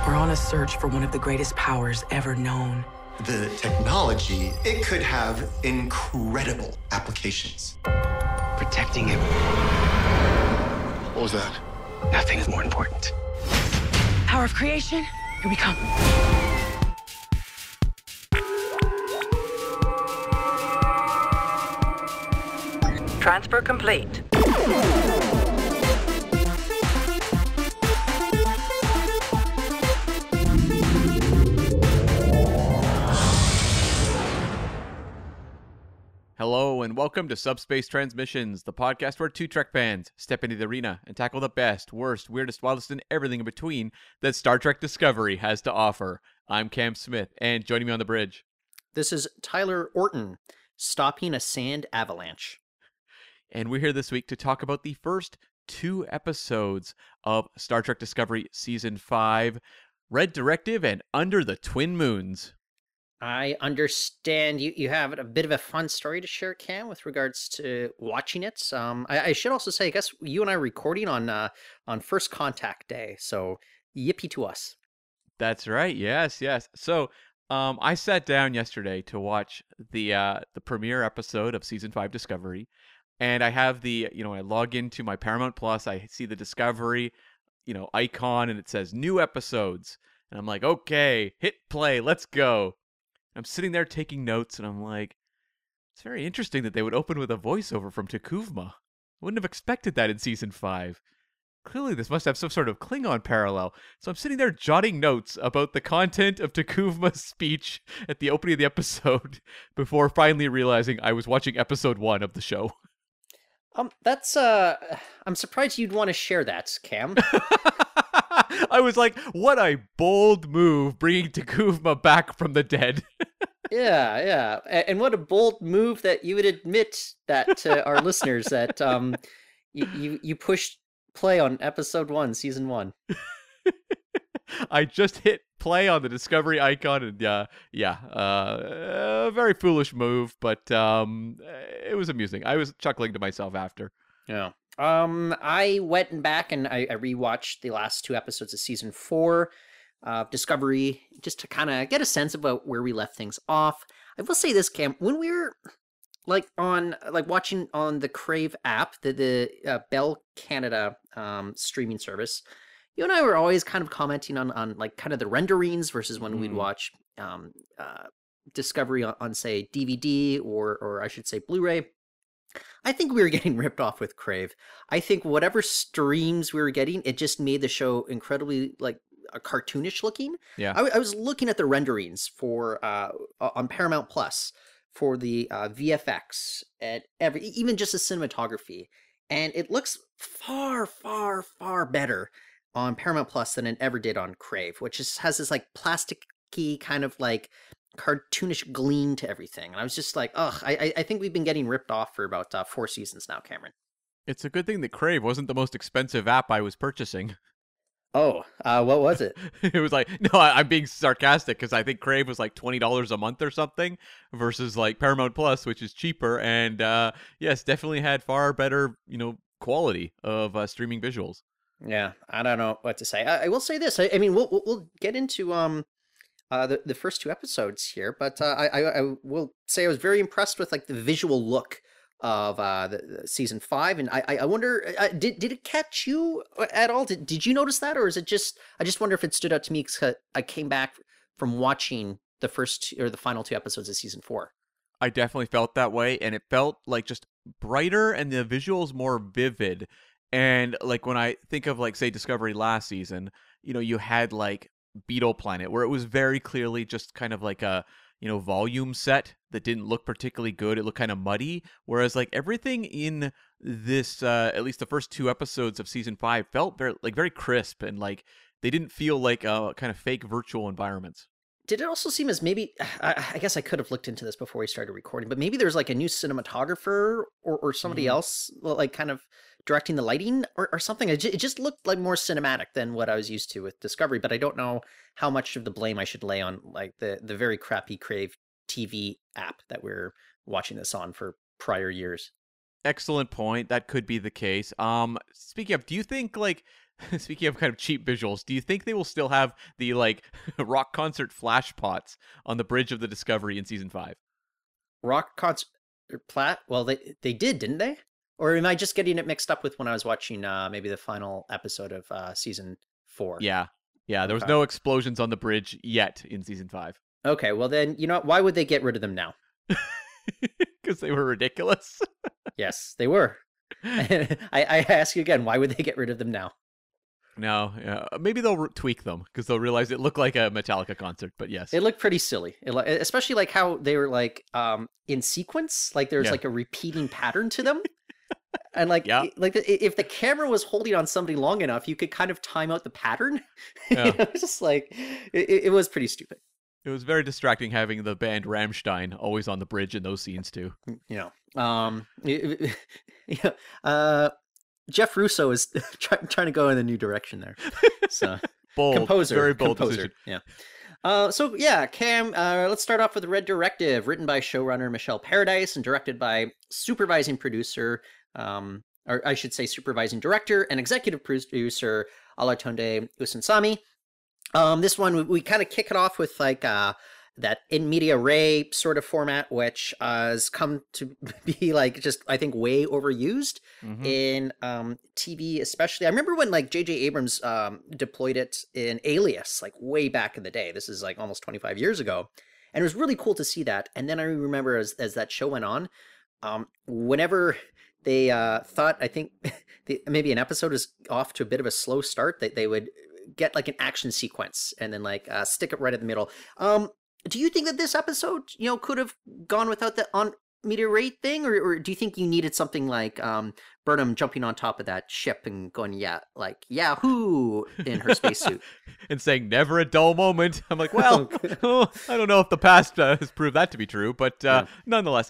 We're on a search for one of the greatest powers ever known. The technology, it could have incredible applications. Protecting him. What was that? Nothing is more important. Power of creation, here we come. Transfer complete. Hello and welcome to Subspace Transmissions, the podcast where two Trek fans step into the arena and tackle the best, worst, weirdest, wildest, and everything in between that Star Trek Discovery has to offer. I'm Cam Smith, and joining me on the bridge, this is Tyler Orton, stopping a sand avalanche. And we're here this week to talk about the first two episodes of Star Trek Discovery Season 5, Red Directive and Under the Twin Moons. I understand you have a bit of a fun story to share, Cam, with regards to watching it. I should also say, I guess you and I are recording on First Contact Day, so yippee to us. That's right. Yes. So, I sat down yesterday to watch the premiere episode of Season 5 Discovery, and I have I log into my Paramount Plus, I see the Discovery, icon, and it says new episodes, and I'm like, okay, hit play, let's go. I'm sitting there taking notes, and I'm like, it's very interesting that they would open with a voiceover from T'Kuvma. Wouldn't have expected that in Season 5. Clearly, this must have some sort of Klingon parallel. So I'm sitting there jotting notes about the content of T'Kuvma's speech at the opening of the episode before finally realizing I was watching episode 1 of the show. I'm surprised you'd want to share that, Cam. I was like, what a bold move, bringing T'Kuvma back from the dead. Yeah. And what a bold move that you would admit that to our listeners that you pushed play on episode 1, season 1. I just hit play on the Discovery icon, and a very foolish move, but it was amusing. I was chuckling to myself after. Yeah. I went back and I rewatched the last 2 episodes of season 4 of Discovery just to kind of get a sense about where we left things off. I will say this, Cam, when we were watching on the Crave app, the Bell Canada streaming service, you and I were always kind of commenting on like kind of the renderings versus when we'd watch Discovery on say DVD or I should say Blu-ray. I think we were getting ripped off with Crave. I think whatever streams we were getting, it just made the show incredibly cartoonish looking. Yeah, I was looking at the renderings for on Paramount Plus for the VFX and even just the cinematography, and it looks far, far, far better on Paramount Plus than it ever did on Crave, which has this like plasticky kind of like cartoonish gleam to everything. And I was just like, I think we've been getting ripped off for about 4 seasons now, Cameron. It's a good thing that Crave wasn't the most expensive app I was purchasing. Oh, what was it? It was like, no, I'm being sarcastic because I think Crave was like $20 a month or something versus like Paramount Plus, which is cheaper. And yes, definitely had far better, quality of streaming visuals. Yeah, I don't know what to say. I will say this. I mean, we'll get into the first 2 episodes here, but I will say I was very impressed with like the visual look of the season 5, and I wonder, did it catch you at all? Did you notice that, or is it just I just wonder if it stood out to me because I came back from watching the first or the final 2 episodes of season 4. I definitely felt that way, and it felt like just brighter and the visuals more vivid. And like when I think of like say Discovery last season, you had like Beetle Planet, where it was very clearly just kind of like a volume set that didn't look particularly good. It looked kind of muddy, whereas like everything in this at least the first 2 episodes of season 5 felt very crisp, and like they didn't feel like kind of fake virtual environments. Did it also seem as maybe, I guess I could have looked into this before we started recording, but maybe there's like a new cinematographer or somebody else like kind of directing the lighting or something? It just looked like more cinematic than what I was used to with Discovery, but I don't know how much of the blame I should lay on like the very crappy Crave TV app that we're watching this on for prior years. Excellent point. That could be the case. Speaking of, do you think like speaking of kind of cheap visuals, do you think they will still have the like rock concert flash pots on the bridge of the Discovery in season 5? Rock concert Platt. Well, they did, didn't they? Or am I just getting it mixed up with when I was watching maybe the final episode of season 4? Yeah. Yeah, there was Okay. no explosions on the bridge yet in season 5. Okay, well then, you know what? Why would they get rid of them now? Because they were ridiculous. Yes, they were. I ask you again, why would they get rid of them now? No, yeah, maybe they'll tweak them because they'll realize it looked like a Metallica concert. But yes, It looked pretty silly, especially like how they were like in sequence, like there's Yeah. like a repeating pattern to them, and like Yeah. if the camera was holding on somebody long enough, you could kind of time out the pattern. Yeah. It's just like it was pretty stupid. it was very distracting having the band Rammstein always on the bridge in those scenes too. You know, yeah, Jeff Russo is trying to go in a new direction there. So Bold, composer, very bold composer, decision. yeah. So yeah, Cam. Let's start off with the Red Directive, written by showrunner Michelle Paradise and directed by supervising producer, or I should say, supervising director and executive producer Olatunde Usunsami. This one we kind of kick it off with like that in media ray sort of format, which has come to be like just I think way overused Mhm. in TV, especially. I remember when like J.J. Abrams deployed it in Alias, like way back in the day. This is like almost 25 years ago, and it was really cool to see that. And then I remember as that show went on, whenever they thought I think maybe an episode is off to a bit of a slow start, that they would get like an action sequence and then like stick it right in the middle. Do you think that this episode, you know, could have gone without the on meteor rate thing, or do you think you needed something like Burnham jumping on top of that ship and going, yeah, like Yahoo in her spacesuit? And saying never a dull moment. I'm like, well, I don't know if the past has proved that to be true, but nonetheless,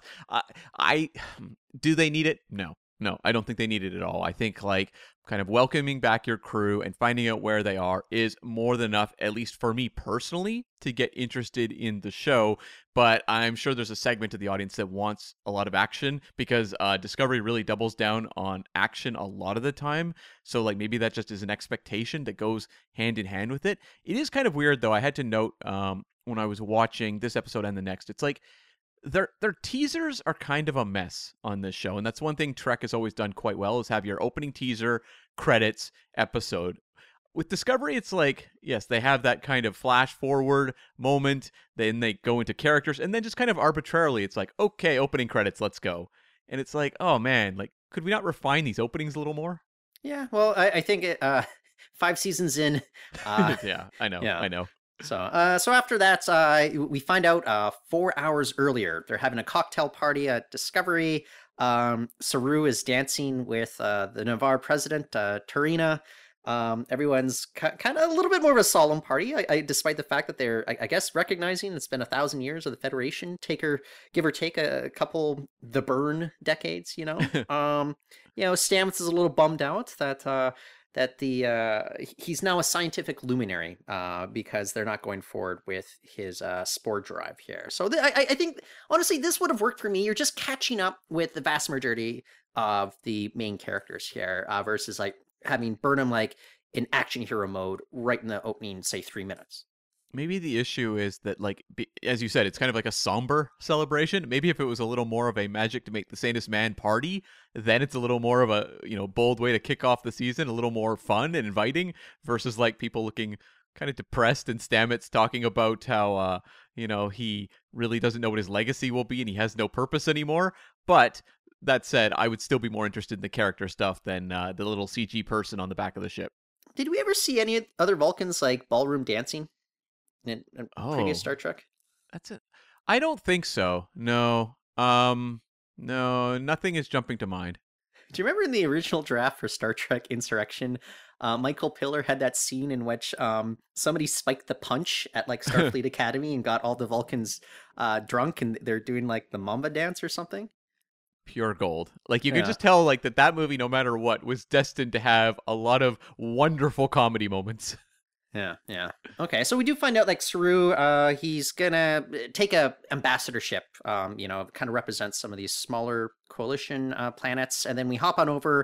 I do they need it? No, I don't think they need it at all. I think like kind of welcoming back your crew and finding out where they are is more than enough, at least for me personally, to get interested in the show. But I'm sure there's a segment of the audience that wants a lot of action because Discovery really doubles down on action a lot of the time. So like maybe that just is an expectation that goes hand in hand with it. It is kind of weird though. I had to note when I was watching this episode and the next, it's like their teasers are kind of a mess on this show, and that's one thing Trek has always done quite well is have your opening teaser, credits, episode. With Discovery, it's like, yes, they have that kind of flash forward moment, then they go into characters, and then just kind of arbitrarily, it's like, okay, opening credits, let's go. And it's like, oh man, like, could we not refine these openings a little more? Yeah, well, I think it, 5 seasons in. Yeah, I know, yeah. I know. So after that, we find out 4 hours earlier they're having a cocktail party at Discovery. Saru is dancing with the Navarre president, Turina. Everyone's kind of a little bit more of a solemn party, despite the fact that they're, I guess, recognizing it's been 1,000 years of the Federation, give or take a couple the burn decades. You know, Stamets is a little bummed out that he's now a scientific luminary because they're not going forward with his spore drive here. So I think, honestly, this would have worked for me. You're just catching up with the vast majority of the main characters here versus like having Burnham like in action hero mode right in the opening, say, 3 minutes. Maybe the issue is that, like, as you said, it's kind of like a somber celebration. Maybe if it was a little more of a magic to make the sanest man party, then it's a little more of a, bold way to kick off the season, a little more fun and inviting versus like people looking kind of depressed and Stamets talking about how, he really doesn't know what his legacy will be and he has no purpose anymore. But that said, I would still be more interested in the character stuff than the little CG person on the back of the ship. Did we ever see any other Vulcans like ballroom dancing in previous Star Trek? That's it. I don't think so. No. No, nothing is jumping to mind. Do you remember in the original draft for Star Trek Insurrection, Michael Piller had that scene in which somebody spiked the punch at like Starfleet Academy and got all the Vulcans drunk and they're doing like the Mamba dance or something? Pure gold. Like you could just tell like that movie, no matter what, was destined to have a lot of wonderful comedy moments. Yeah. Okay, so we do find out like Saru, he's gonna take a ambassadorship, kind of represents some of these smaller coalition planets, and then we hop on over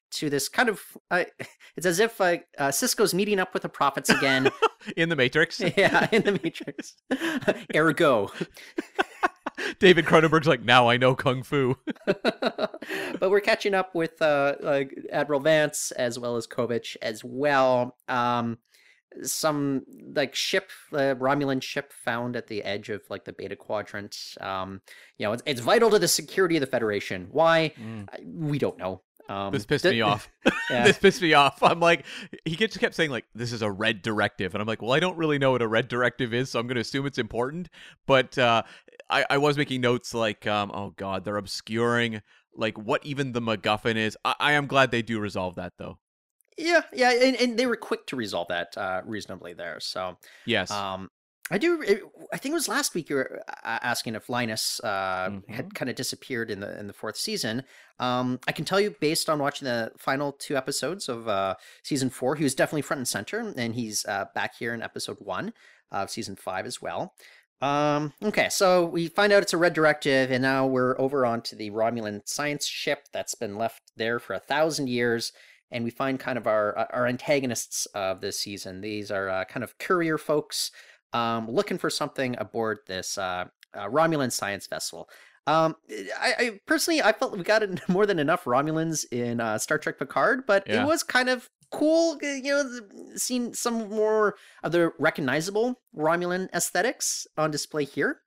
to this kind of it's as if Cisco's meeting up with the prophets again. In the Matrix. Yeah, in the Matrix. Ergo. David Cronenberg's like, now I know Kung Fu. But we're catching up with Admiral Vance as well as Kovic as well. Some like ship, Romulan ship found at the edge of like the Beta Quadrant. It's vital to the security of the Federation. Why? We don't know. This pissed me off. Yeah. This pissed me off. I'm like, he just kept saying like, this is a red directive. And I'm like, well, I don't really know what a red directive is, so I'm going to assume it's important. But I was making notes like, oh God, they're obscuring like what even the MacGuffin is. I am glad they do resolve that though. Yeah, and they were quick to resolve that reasonably there. So yes, I think it was last week you were asking if Linus had kind of disappeared in the fourth season. I can tell you, based on watching the final 2 episodes of season 4, he was definitely front and center, and he's back here in episode 1 of season 5 as well. Okay, so we find out it's a red directive, and now we're over onto the Romulan science ship that's been left there for 1,000 years. And we find kind of our antagonists of this season. These are kind of courier folks looking for something aboard this Romulan science vessel. I personally, I felt we got more than enough Romulans in Star Trek Picard, but it was kind of cool, seeing some more of the recognizable Romulan aesthetics on display here.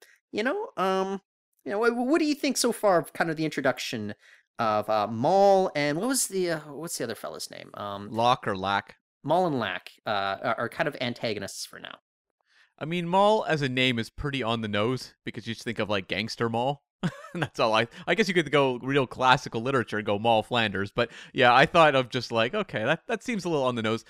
What do you think so far of kind of the introduction of Maul and what's the other fella's name? Locke or Lack. Maul and Lack are kind of antagonists for now. I mean, Maul as a name is pretty on the nose because you just think of like Gangster Maul. That's all I guess you could go real classical literature and go Maul Flanders, but yeah, I thought of just like, okay, that seems a little on the nose.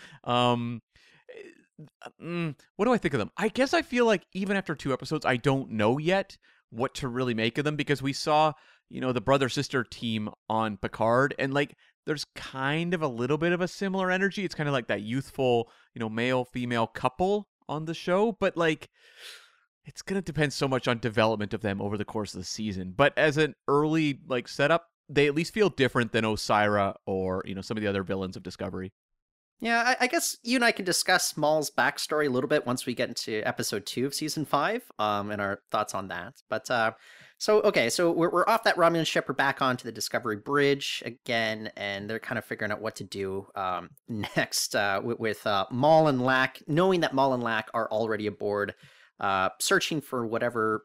What do I think of them? I guess I feel like even after 2 episodes, I don't know yet what to really make of them because we saw, the brother-sister team on Picard, and like there's kind of a little bit of a similar energy. It's kind of like that youthful, male-female couple on the show, but like it's going to depend so much on development of them over the course of the season. But as an early like setup, they at least feel different than Osira or, some of the other villains of Discovery. Yeah, I guess you and I can discuss Maul's backstory a little bit once we get into episode 2 of season 5 and our thoughts on that. But so we're off that Romulan ship. We're back onto the Discovery Bridge again, and they're kind of figuring out what to do next with Maul and Lack, knowing that Maul and Lack are already aboard, searching for whatever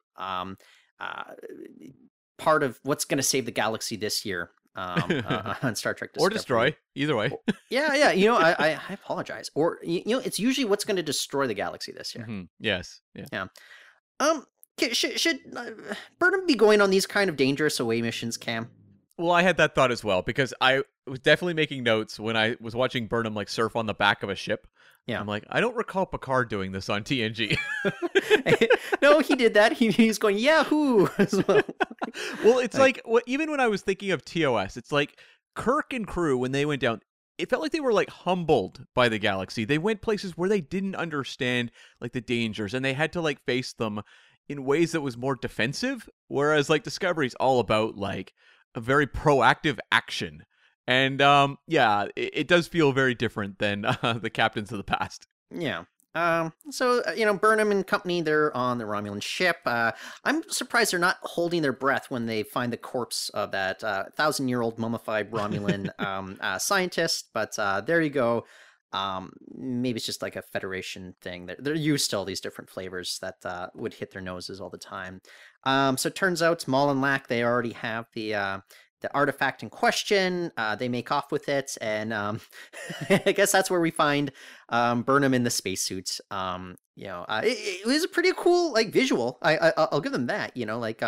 part of what's going to save the galaxy this year. On Star Trek Discovery. Or destroy, either way. Yeah. I apologize. Or it's usually what's going to destroy the galaxy this year. Mm-hmm. Yes. Yeah. Should Burnham be going on these kind of dangerous away missions, Cam? Well, I had that thought as well because I was definitely making notes when I was watching Burnham like surf on the back of a ship. Yeah, I'm like, I don't recall Picard doing this on TNG. No, he did that. He's going Yahoo as well. Well, it's like even when I was thinking of TOS, it's like Kirk and crew when they went down. It felt like they were like humbled by the galaxy. They went places where they didn't understand like the dangers, and they had to like face them in ways that was more defensive. Whereas like Discovery's all about like a very proactive action. And it does feel very different than the captains of the past. Yeah. So Burnham and company, they're on the Romulan ship. I'm surprised they're not holding their breath when they find the corpse of that 1,000-year-old mummified Romulan scientist. But there you go. Maybe it's just like a Federation thing. They're used to all these different flavors that would hit their noses all the time. So it turns out Maul and Lack, they already have the artifact in question. They make off with it, and I guess that's where we find Burnham in the spacesuit. It was a pretty cool like visual. I'll give them that.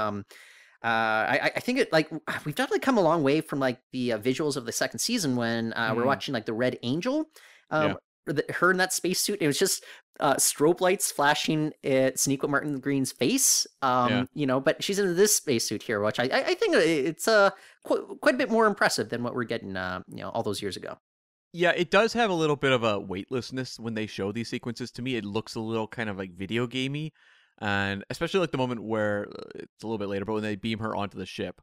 I think it like we've definitely come a long way from like the visuals of the second season when we're watching like the Red Angel. Her in that spacesuit. It was just strobe lights flashing at Sonequa Martin Green's face. But she's in this spacesuit here, which I think it's quite a bit more impressive than what we're getting, all those years ago. Yeah, it does have a little bit of a weightlessness when they show these sequences. To me, it looks a little kind of like video gamey, and especially like the moment where it's a little bit later, but when they beam her onto the ship,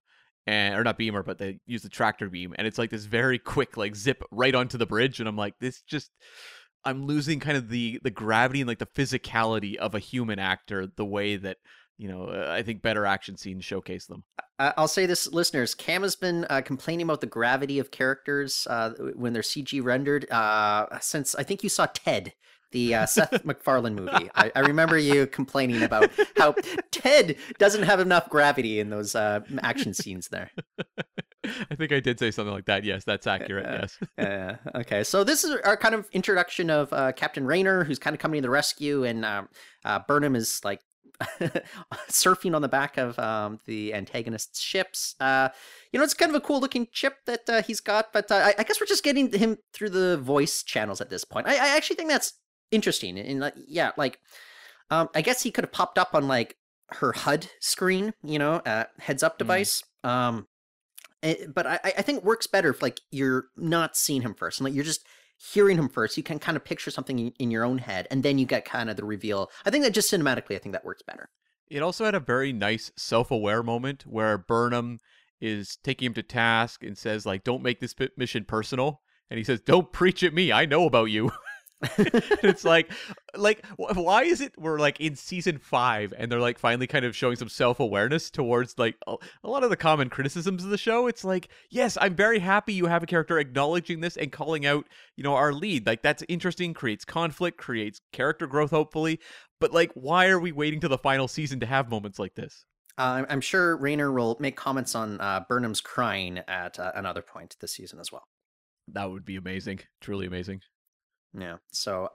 and or not beamer, but they use the tractor beam, and it's like this very quick like zip right onto the bridge, and I'm like, this just I'm losing kind of the gravity and like the physicality of a human actor, the way that I think better action scenes showcase them. I'll say this, listeners. Cam has been complaining about the gravity of characters when they're CG rendered since I think you saw Ted, the Seth MacFarlane movie. I remember you complaining about how Ted doesn't have enough gravity in those action scenes there. I think I did say something like that. Yes, that's accurate. Yes. Okay, so this is our kind of introduction of Captain Rayner, who's kind of coming to the rescue, and Burnham is like surfing on the back of the antagonist's ships. It's kind of a cool looking ship that he's got, but I guess we're just getting him through the voice channels at this point. I actually think that's interesting, and I guess he could have popped up on like her HUD screen, heads up device. But I think it works better if like you're not seeing him first, and like you're just hearing him first. You can kind of picture something in your own head, and then you get kind of the reveal. I think that just cinematically, I think that works better. It also had a very nice self-aware moment where Burnham is taking him to task and says like, "Don't make this mission personal," and he says, "Don't preach at me. I know about you." It's like why is it we're like in season 5 and they're like finally kind of showing some self-awareness towards like a lot of the common criticisms of the show? It's like, yes, I'm very happy you have a character acknowledging this and calling out our lead. Like, that's interesting, creates conflict, creates character growth, hopefully, but like, why are we waiting till the final season to have moments like this? I'm sure Rayner will make comments on Burnham's crying at another point this season as well. That would be amazing. Truly amazing. Yeah. So,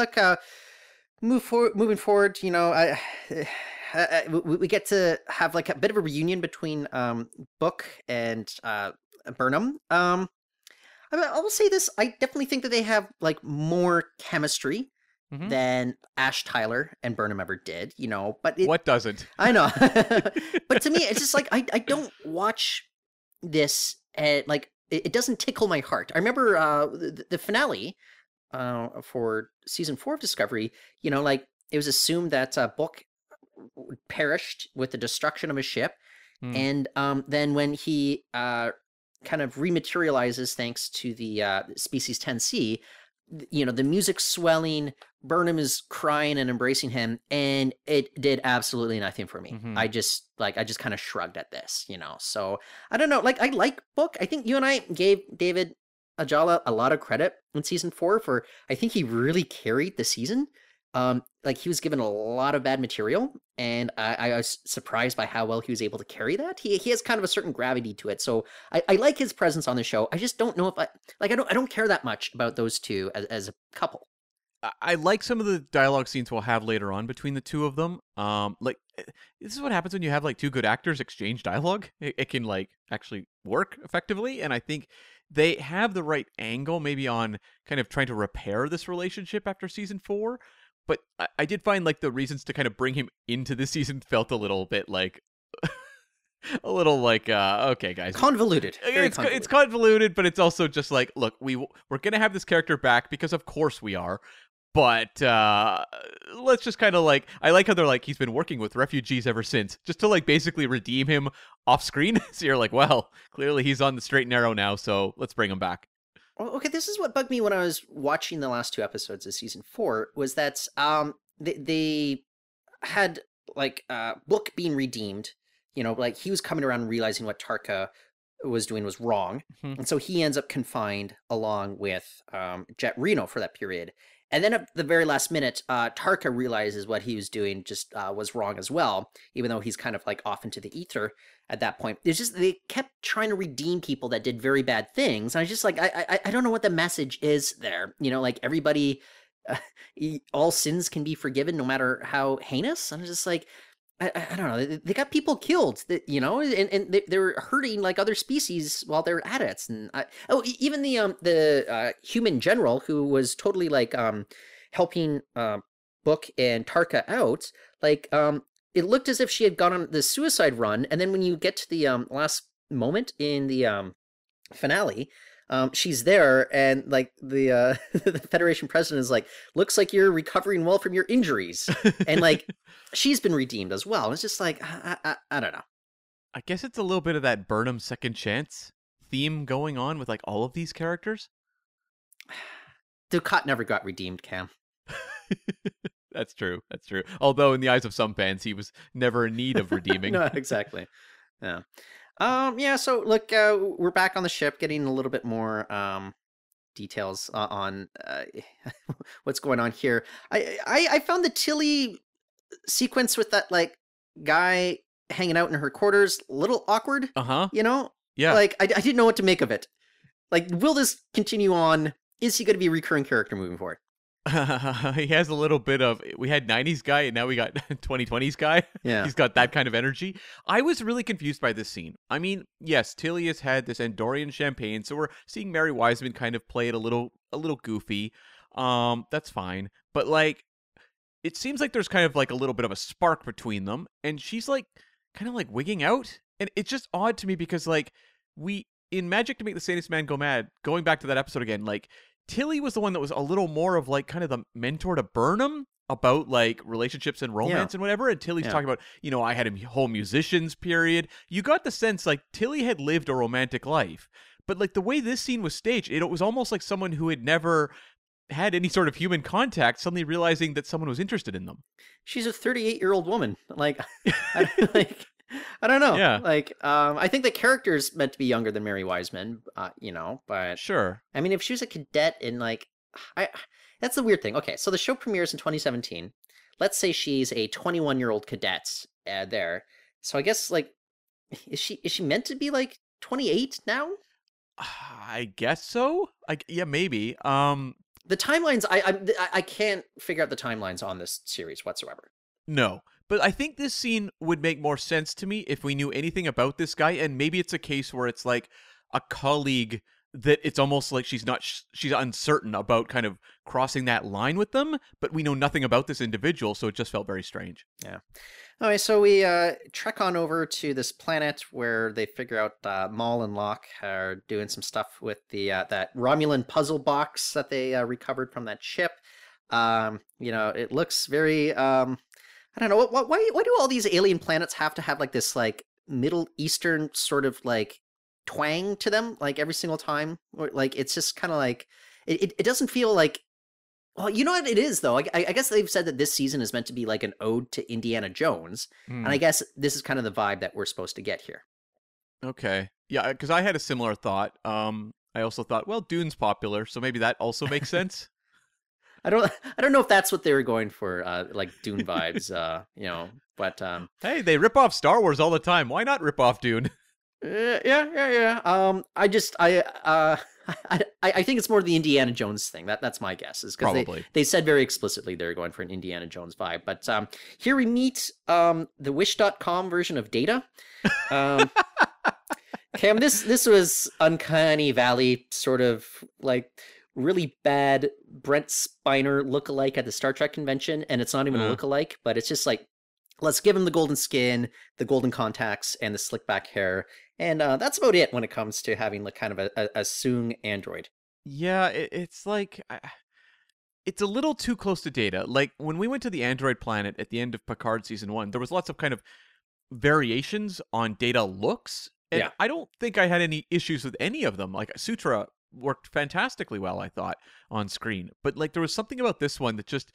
moving forward, we get to have like a bit of a reunion between Book and Burnham. I will say this: I definitely think that they have like more chemistry than Ash Tyler and Burnham ever did. But what doesn't? I know, but to me, it's just like I don't watch this and like it doesn't tickle my heart. I remember the finale. For season 4 of Discovery, like it was assumed that Book perished with the destruction of his ship, and then when he kind of rematerializes thanks to the species 10C, the music swelling, Burnham is crying and embracing him, and it did absolutely nothing for me. I just kind of shrugged at this, So I don't know. Like, I like Book. I think you and I gave David Ajala a lot of credit in season 4 for, I think he really carried the season. Like, he was given a lot of bad material, and I was surprised by how well he was able to carry that. He has kind of a certain gravity to it, so I like his presence on the show. I just don't know if I don't care that much about those two as a couple. I like some of the dialogue scenes we'll have later on between the two of them. Like, this is what happens when you have like two good actors exchange dialogue. It can like actually work effectively, and I think they have the right angle maybe on kind of trying to repair this relationship after season 4. But I did find like the reasons to kind of bring him into this season felt a little bit like a little like okay, guys, convoluted. It's convoluted, but it's also just like, look, we're gonna have this character back because of course we are. But let's just kind of like, I like how they're like, he's been working with refugees ever since, just to like basically redeem him off screen. So you're like, well, clearly he's on the straight and narrow now, so let's bring him back. Well, okay, this is what bugged me when I was watching the last 2 episodes of season 4, was that they had like Book being redeemed. Like he was coming around and realizing what Tarka was doing was wrong, and so he ends up confined along with Jet Reno for that period. And then at the very last minute, Tarka realizes what he was doing just was wrong as well, even though he's kind of like off into the ether at that point. It's just they kept trying to redeem people that did very bad things. And I was just like, I don't know what the message is there. Like everybody, all sins can be forgiven no matter how heinous. And I'm just like, I don't know. They got people killed, and they're hurting like other species while they're at it. And even the human general who was totally like helping Book and Tarka out, like it looked as if she had gone on the suicide run. And then when you get to the last moment in the finale, she's there, and like the the Federation president is like, looks like you're recovering well from your injuries, and like she's been redeemed as well. It's just like I don't know. I guess it's a little bit of that Burnham second chance theme going on with like all of these characters. Dukat never got redeemed, Cam. That's true. That's true. Although in the eyes of some fans, he was never in need of redeeming. No, exactly. Yeah. Yeah. So look, we're back on the ship, getting a little bit more details on what's going on here. I found the Tilly sequence with that like guy hanging out in her quarters a little awkward. You know? Yeah. Like I didn't know what to make of it. Like, will this continue on? Is he going to be a recurring character moving forward? He has a little bit of, we had 90s guy and now we got 2020s guy. Yeah. He's got that kind of energy. I was really confused by this scene. I mean, yes, Tilly has had this Andorian champagne, so we're seeing Mary Wiseman kind of play it a little goofy. That's fine. But like, it seems like there's kind of like a little bit of a spark between them, and she's like kind of like wigging out. And it's just odd to me because like in Magic to Make the Sanest Man Go Mad, going back to that episode again, like Tilly was the one that was a little more of like kind of the mentor to Burnham about like relationships and romance and whatever. And Tilly's talking about, I had a whole musicians period. You got the sense like Tilly had lived a romantic life, but like the way this scene was staged, it was almost like someone who had never had any sort of human contact suddenly realizing that someone was interested in them. She's a 38-year-old woman. Like, I don't know. Yeah. Like, I think the character's meant to be younger than Mary Wiseman, but Sure. I mean, if she was a cadet in like, that's the weird thing. Okay, so the show premieres in 2017. Let's say she's a 21-year-old cadet there. So I guess like, is she meant to be like 28 now? I guess so. Yeah, maybe. The timelines, I can't figure out the timelines on this series whatsoever. No. But I think this scene would make more sense to me if we knew anything about this guy, and maybe it's a case where it's like a colleague that it's almost like she's uncertain about kind of crossing that line with them, but we know nothing about this individual, so it just felt very strange. Yeah. Okay, so we trek on over to this planet where they figure out Maul and Locke are doing some stuff with the that Romulan puzzle box that they recovered from that ship. It looks very I don't know, why do all these alien planets have to have like this like Middle Eastern sort of like twang to them like every single time? Or, like it's just kind of like it doesn't feel like, well, you know what it is though. I guess they've said that this season is meant to be like an ode to Indiana Jones, and I guess this is kind of the vibe that we're supposed to get here. Okay, yeah, because I had a similar thought. I also thought, well, Dune's popular, so maybe that also makes sense. I don't know if that's what they were going for, like Dune vibes, but hey, they rip off Star Wars all the time. Why not rip off Dune? Yeah. I think it's more the Indiana Jones thing. That's my guess, is because they said very explicitly they're going for an Indiana Jones vibe. But here we meet the Wish.com version of Data. Cam, this was Uncanny Valley sort of like really bad Brent Spiner lookalike at the Star Trek convention, and it's not even a lookalike, but it's just like, let's give him the golden skin, the golden contacts, and the slick back hair, and that's about it when it comes to having like kind of a Soong android. Yeah, it's like it's a little too close to Data. Like when we went to the android planet at the end of Picard season 1, there was lots of kind of variations on Data looks, and I don't think I had any issues with any of them. Like Sutra worked fantastically well, I thought, on screen. But like there was something about this one that just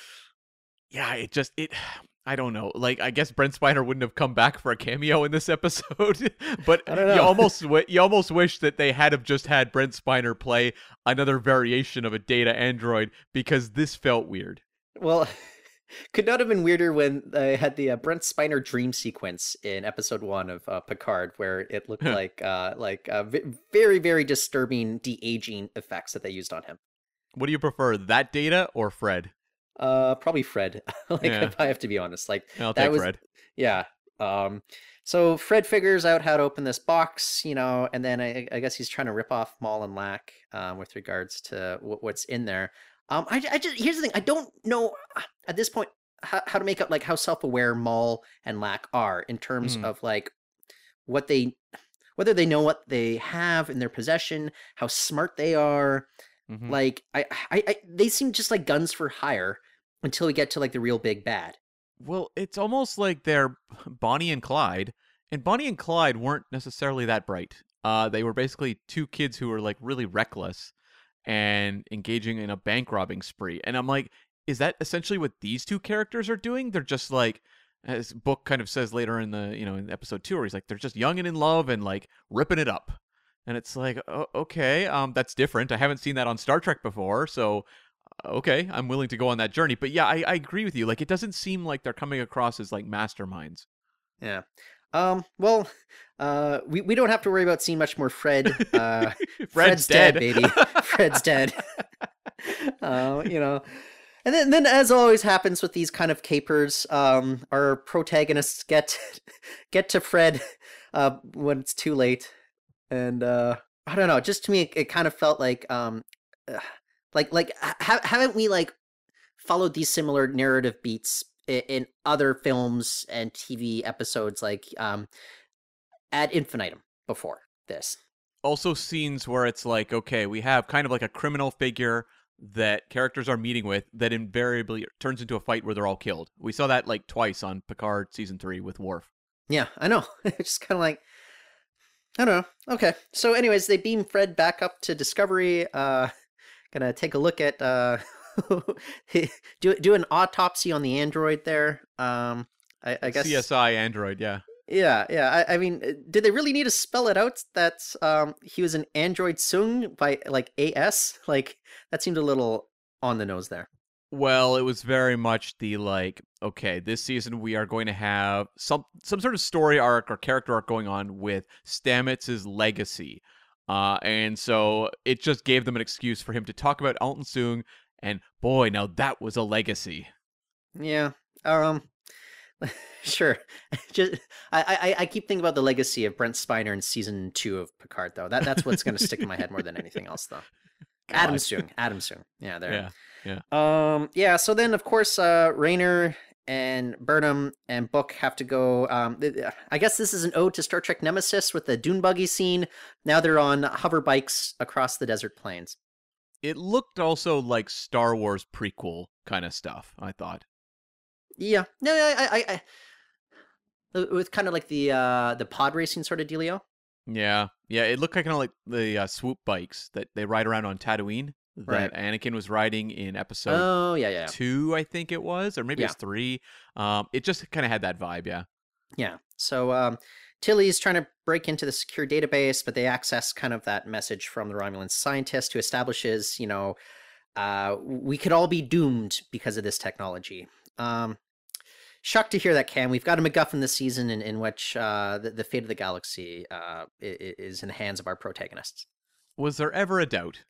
I don't know. Like I guess Brent Spiner wouldn't have come back for a cameo in this episode, but I don't know. you almost wish that they had have just had Brent Spiner play another variation of a Data android, because this felt weird. Well, could not have been weirder when they had the Brent Spiner dream sequence in episode 1 of Picard, where it looked like very, very disturbing de-aging effects that they used on him. What do you prefer, that Data or Fred? Probably Fred. If I have to be honest, like I'll take Fred. Yeah. So Fred figures out how to open this box, and then I guess he's trying to rip off Maul and Lack with regards to what's in there. Here's the thing. I don't know at this point how to make up like how self-aware Maul and Lack are in terms of like whether they know what they have in their possession, how smart they are. Mm-hmm. Like they seem just like guns for hire until we get to like the real big bad. Well, it's almost like they're Bonnie and Clyde, And Bonnie and Clyde weren't necessarily that bright. They were basically two kids who were like really reckless and engaging in a bank robbing spree. And I'm like, is that essentially what these two characters are doing? They're just like, as Book kind of says later in the, in episode 2, where he's like, they're just young and in love and like ripping it up. And it's like, okay, that's different. I haven't seen that on Star Trek before, so okay, I'm willing to go on that journey. But yeah, I agree with you. Like, it doesn't seem like they're coming across as like masterminds. Yeah. Well, we don't have to worry about seeing much more Fred. Fred's dead, baby. Fred's dead. And then, as always happens with these kind of capers, our protagonists get to Fred when it's too late, and I don't know. Just to me, it kind of felt like haven't we like followed these similar narrative beats in other films and TV episodes like ad infinitum before this? Also scenes where it's like, okay, we have kind of like a criminal figure that characters are meeting with that invariably turns into a fight where they're all killed. We saw that like twice on Picard season 3 with Worf. Yeah, I know. It's just kind of like, I don't know. Okay. So anyways, they beam Fred back up to Discovery. Gonna take a look at do an autopsy on the android there. I guess CSI android, yeah. Yeah. I mean, did they really need to spell it out that he was an android Sung by like AS? Like, that seemed a little on the nose there. Well, it was very much the like, okay, this season we are going to have some sort of story arc or character arc going on with Stamets's legacy. And so it just gave them an excuse for him to talk about Alton Soong, and boy, now that was a legacy. Yeah. Sure. Just I keep thinking about the legacy of Brent Spiner in season 2 of Picard, though. That's what's going to stick in my head more than anything else, though. Adam Soong. Yeah, there. Yeah. So then, of course, Raynor and Burnham and Book have to go. I guess this is an ode to Star Trek Nemesis with the dune buggy scene. Now they're on hover bikes across the desert plains. It looked also like Star Wars prequel kind of stuff, I thought. Yeah. No, I with kind of like the pod racing sort of dealio. Yeah. It looked kind of like the swoop bikes that they ride around on Tatooine that Anakin was riding in episode 2, I think it was, or maybe it's 3. It just kind of had that vibe, yeah. Yeah. So Tilly's trying to break into the secure database, but they access kind of that message from the Romulan scientist who establishes, we could all be doomed because of this technology. Shocked to hear that, Cam. We've got a MacGuffin this season in which the fate of the galaxy is in the hands of our protagonists. Was there ever a doubt?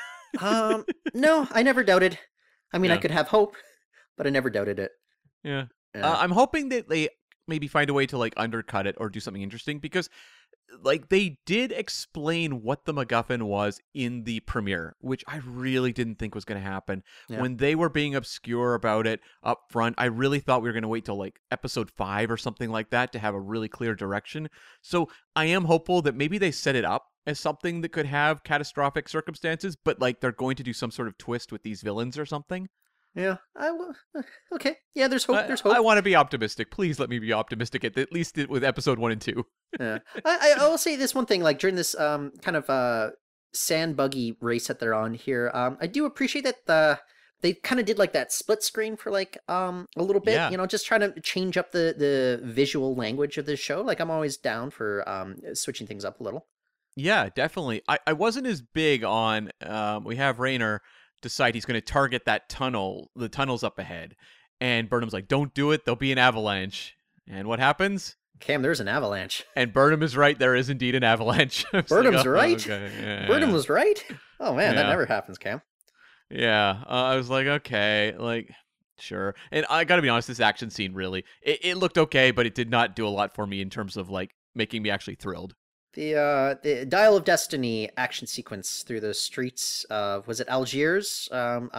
No, I never doubted. I mean, I could have hope, but I never doubted it. Yeah. I'm hoping that they maybe find a way to like undercut it or do something interesting, because like they did explain what the MacGuffin was in the premiere, which I really didn't think was going to happen. Yeah. When they were being obscure about it up front, I really thought we were going to wait till like episode 5 or something like that to have a really clear direction. So I am hopeful that maybe they set it up as something that could have catastrophic circumstances, but like they're going to do some sort of twist with these villains or something. Yeah, I will. Okay. Yeah, there's hope. There's hope. I want to be optimistic. Please let me be optimistic at least with episode 1 and 2. Yeah. I will say this one thing, like during this kind of sand buggy race that they're on here, I do appreciate that they kind of did like that split screen for like a little bit, just trying to change up the visual language of this show. Like I'm always down for switching things up a little. Yeah, definitely. I wasn't as big on we have Raynor decide he's going to target the tunnels up ahead, and Burnham's like, don't do it, there'll be an avalanche. And what happens? Cam, there's an avalanche. And Burnham is right, there is indeed an avalanche. Burnham's right? Okay. Yeah, Burnham was right? Oh man, that never happens, Cam. Yeah, I was like, okay, like, sure. And I gotta be honest, this action scene really, it looked okay, but it did not do a lot for me in terms of like making me actually thrilled. The Dial of Destiny action sequence through the streets of, was it Algiers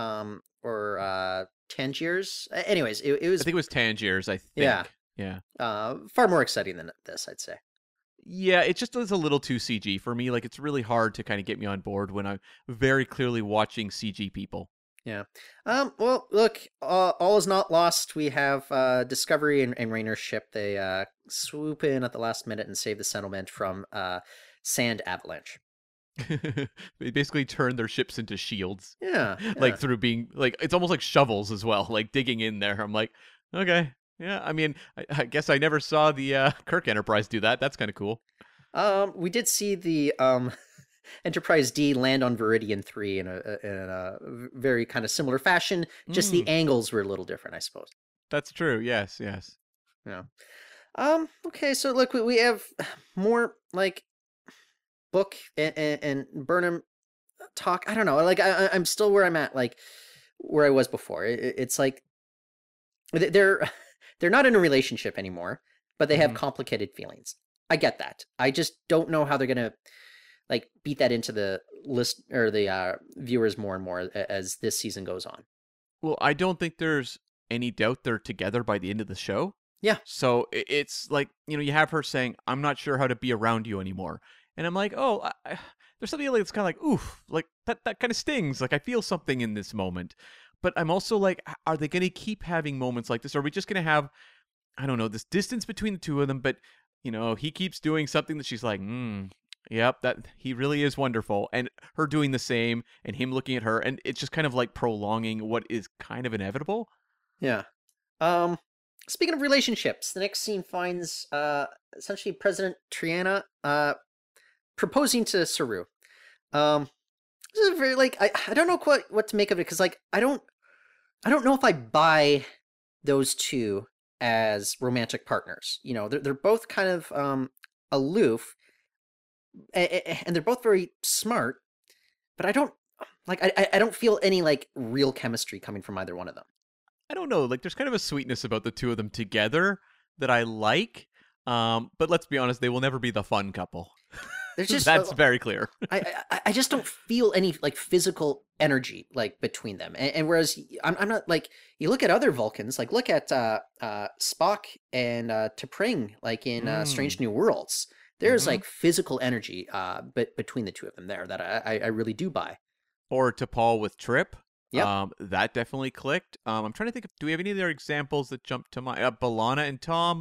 or Tangiers? Anyways, it was. I think it was Tangiers. I think. Yeah. Far more exciting than this, I'd say. Yeah, it just was a little too CG for me. Like it's really hard to kind of get me on board when I'm very clearly watching CG people. Yeah. Well, look, all is not lost. We have Discovery and Rayner's ship. They swoop in at the last minute and save the settlement from sand avalanche. They basically turn their ships into shields. Yeah. Like through being like, it's almost like shovels as well, like digging in there. I'm like, okay, yeah. I mean, I guess I never saw the Kirk Enterprise do that. That's kind of cool. We did see the Enterprise D land on Viridian 3 in a very kind of similar fashion. Just the angles were a little different, I suppose. That's true. Yes. Yeah. Okay, so look, we have more like Book and Burnham talk. I don't know. Like I'm still where I'm at, like where I was before. It's like they're not in a relationship anymore, but they have complicated feelings. I get that. I just don't know how they're gonna like beat that into the list or the viewers more and more as this season goes on. Well, I don't think there's any doubt they're together by the end of the show. Yeah. So it's like, you have her saying, "I'm not sure how to be around you anymore," and I'm like, oh, there's something like it's kind of like, oof, like that kind of stings. Like I feel something in this moment, but I'm also like, are they going to keep having moments like this? Or are we just going to have, I don't know, this distance between the two of them? But he keeps doing something that she's like, yep, that he really is wonderful, and her doing the same, and him looking at her, and it's just kind of like prolonging what is kind of inevitable. Yeah. Speaking of relationships, the next scene finds essentially President Triana proposing to Saru. This is very like I don't know what to make of it, because like I don't know if I buy those two as romantic partners. They're both kind of aloof, and they're both very smart, but I don't I don't feel any like real chemistry coming from either one of them. I don't know, like there's kind of a sweetness about the two of them together that I like. But let's be honest, they will never be the fun couple. There's just that's very clear. I just don't feel any like physical energy like between them. And whereas I'm not like, you look at other Vulcans, like look at Spock and T'Pring, like in Strange New Worlds. There's like physical energy but between the two of them there that I really do buy. Or T'Pol with Trip. Yeah, that definitely clicked. I'm trying to think do we have any other examples that jump to mind? B'Elanna and Tom.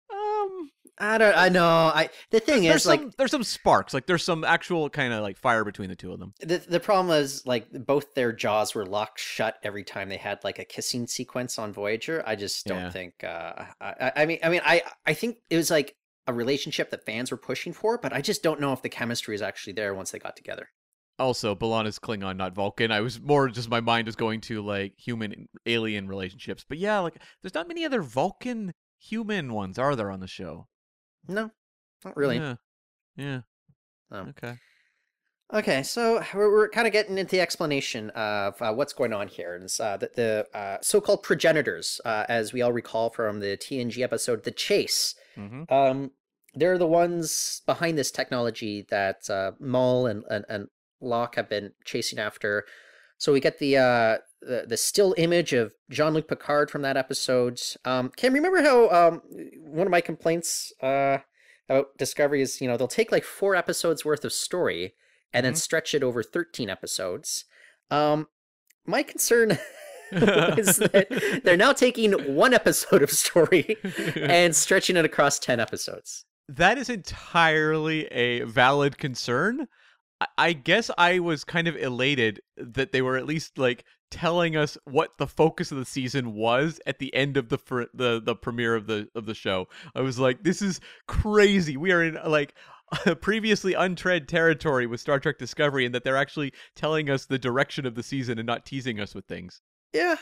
I know. The thing is, like, there's some sparks. Like, there's some actual kind of like fire between the two of them. The problem is, like, both their jaws were locked shut every time they had like a kissing sequence on Voyager. I just don't think. I mean, I think it was like a relationship that fans were pushing for, but I just don't know if the chemistry is actually there once they got together. Also, B'Elanna's Klingon, not Vulcan. I was more just my mind was going to like human-alien relationships. But yeah, like there's not many other Vulcan-human ones, are there, on the show? No, not really. Yeah. Okay. Okay, so we're kind of getting into the explanation of what's going on here. And the so-called progenitors, as we all recall from the TNG episode, The Chase. They're the ones behind this technology that Mull and Locke have been chasing after. So we get the still image of Jean-Luc Picard from that episode. Cam, remember how one of my complaints about Discovery is, they'll take like 4 episodes worth of story and then stretch it over 13 episodes. My concern is that they're now taking 1 episode of story and stretching it across 10 episodes. That is entirely a valid concern. I guess I was kind of elated that they were at least like telling us what the focus of the season was at the end of the premiere of the show. I was like, this is crazy. We are in like previously untread territory with Star Trek Discovery, and that they're actually telling us the direction of the season and not teasing us with things. Yeah.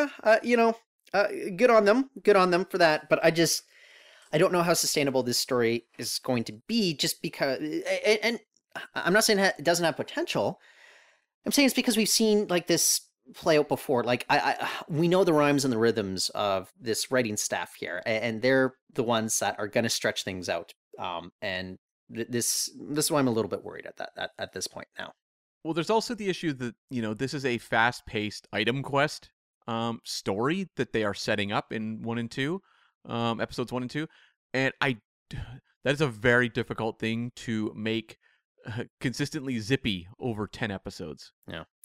Good on them for that. But I don't know how sustainable this story is going to be, just because, and I'm not saying it doesn't have potential. I'm saying it's because we've seen like this play out before. Like we know the rhymes and the rhythms of this writing staff here, and they're the ones that are going to stretch things out. And this is why I'm a little bit worried at this point now. Well, there's also the issue that this is a fast-paced item quest story that they are setting up in 1 and 2, episodes 1 and 2, and that is a very difficult thing to make consistently zippy over 10 episodes. Yeah.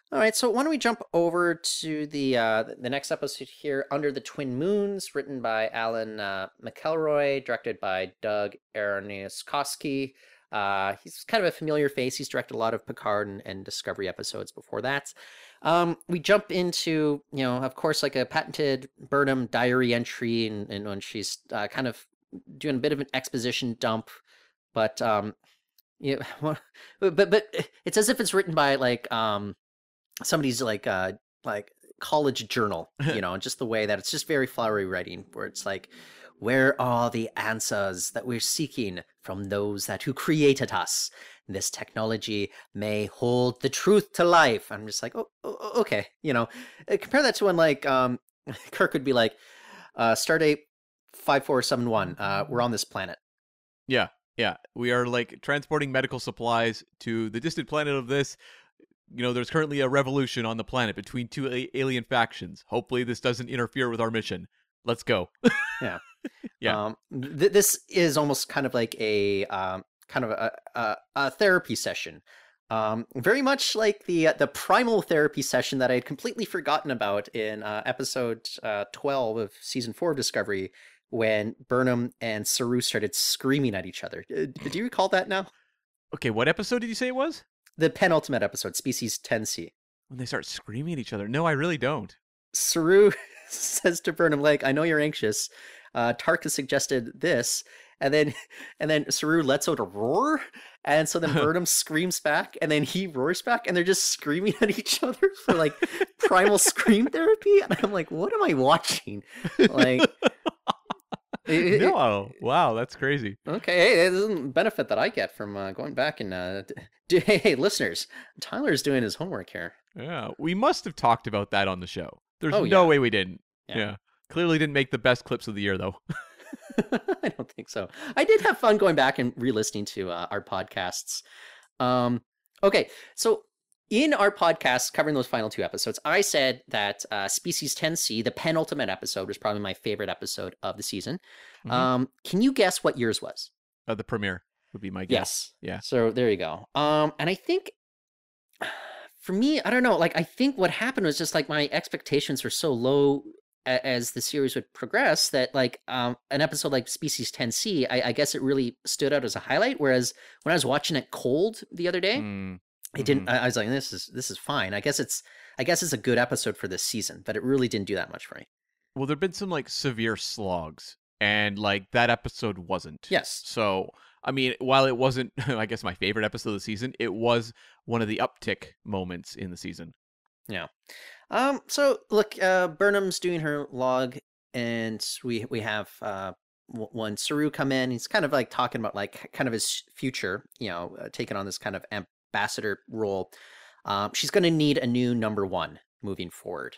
All right, so why don't we jump over to the next episode here, Under the Twin Moons, written by Alan McElroy, directed by Doug Aronofsky. He's kind of a familiar face. He's directed a lot of Picard and Discovery episodes before that. We jump into, of course, like a patented Burnham diary entry, and when she's kind of doing a bit of an exposition dump, but yeah, but it's as if it's written by somebody's like college journal, just the way that it's just very flowery writing, where it's like, where are the answers that we're seeking from those who created us? This technology may hold the truth to life. I'm just like, oh okay. Compare that to when Kirk would be like, Stardate 5471, we're on this planet. Yeah. We are like transporting medical supplies to the distant planet of this. There's currently a revolution on the planet between two alien factions. Hopefully this doesn't interfere with our mission. Let's go. Yeah. Yeah. This is almost kind of like a therapy session. Very much like the primal therapy session that I had completely forgotten about in episode 12 of season 4 of Discovery, when Burnham and Saru started screaming at each other. Do you recall that now? Okay, what episode did you say it was? The penultimate episode, Species 10C. When they start screaming at each other. No, I really don't. Saru says to Burnham, I know you're anxious. Tark has suggested this. And then Saru lets out a roar. And so then Burnham screams back, and then he roars back, and they're just screaming at each other for primal scream therapy. And I'm like, what am I watching? No, wow, that's crazy. Okay, hey, this is a benefit that I get from going back and hey, listeners, Tyler's doing his homework here. Yeah, we must have talked about that on the show. There's no no way we didn't. Yeah. Clearly didn't make the best clips of the year, though. I don't think so. I did have fun going back and re-listening to our podcasts. Okay, so in our podcast covering those final 2 episodes, I said that Species 10C, the penultimate episode, was probably my favorite episode of the season. Mm-hmm. Can you guess what yours was? The premiere would be my guess. Yes. Yeah. So there you go. And I think, for me, I don't know. I think what happened was just my expectations were so low as the series would progress that an episode like Species 10C, I guess it really stood out as a highlight. Whereas when I was watching it cold the other day, it didn't. I was like, this is fine. I guess it's a good episode for this season, but it really didn't do that much for me. Well, there've been some severe slogs, and that episode wasn't. Yes. So I mean, while it wasn't, I guess, my favorite episode of the season, it was one of the uptick moments in the season. Yeah. So look, Burnham's doing her log, and we have when Saru come in. He's kind of talking about kind of his future, taking on this kind of ambassador role. She's going to need a new number 1 moving forward.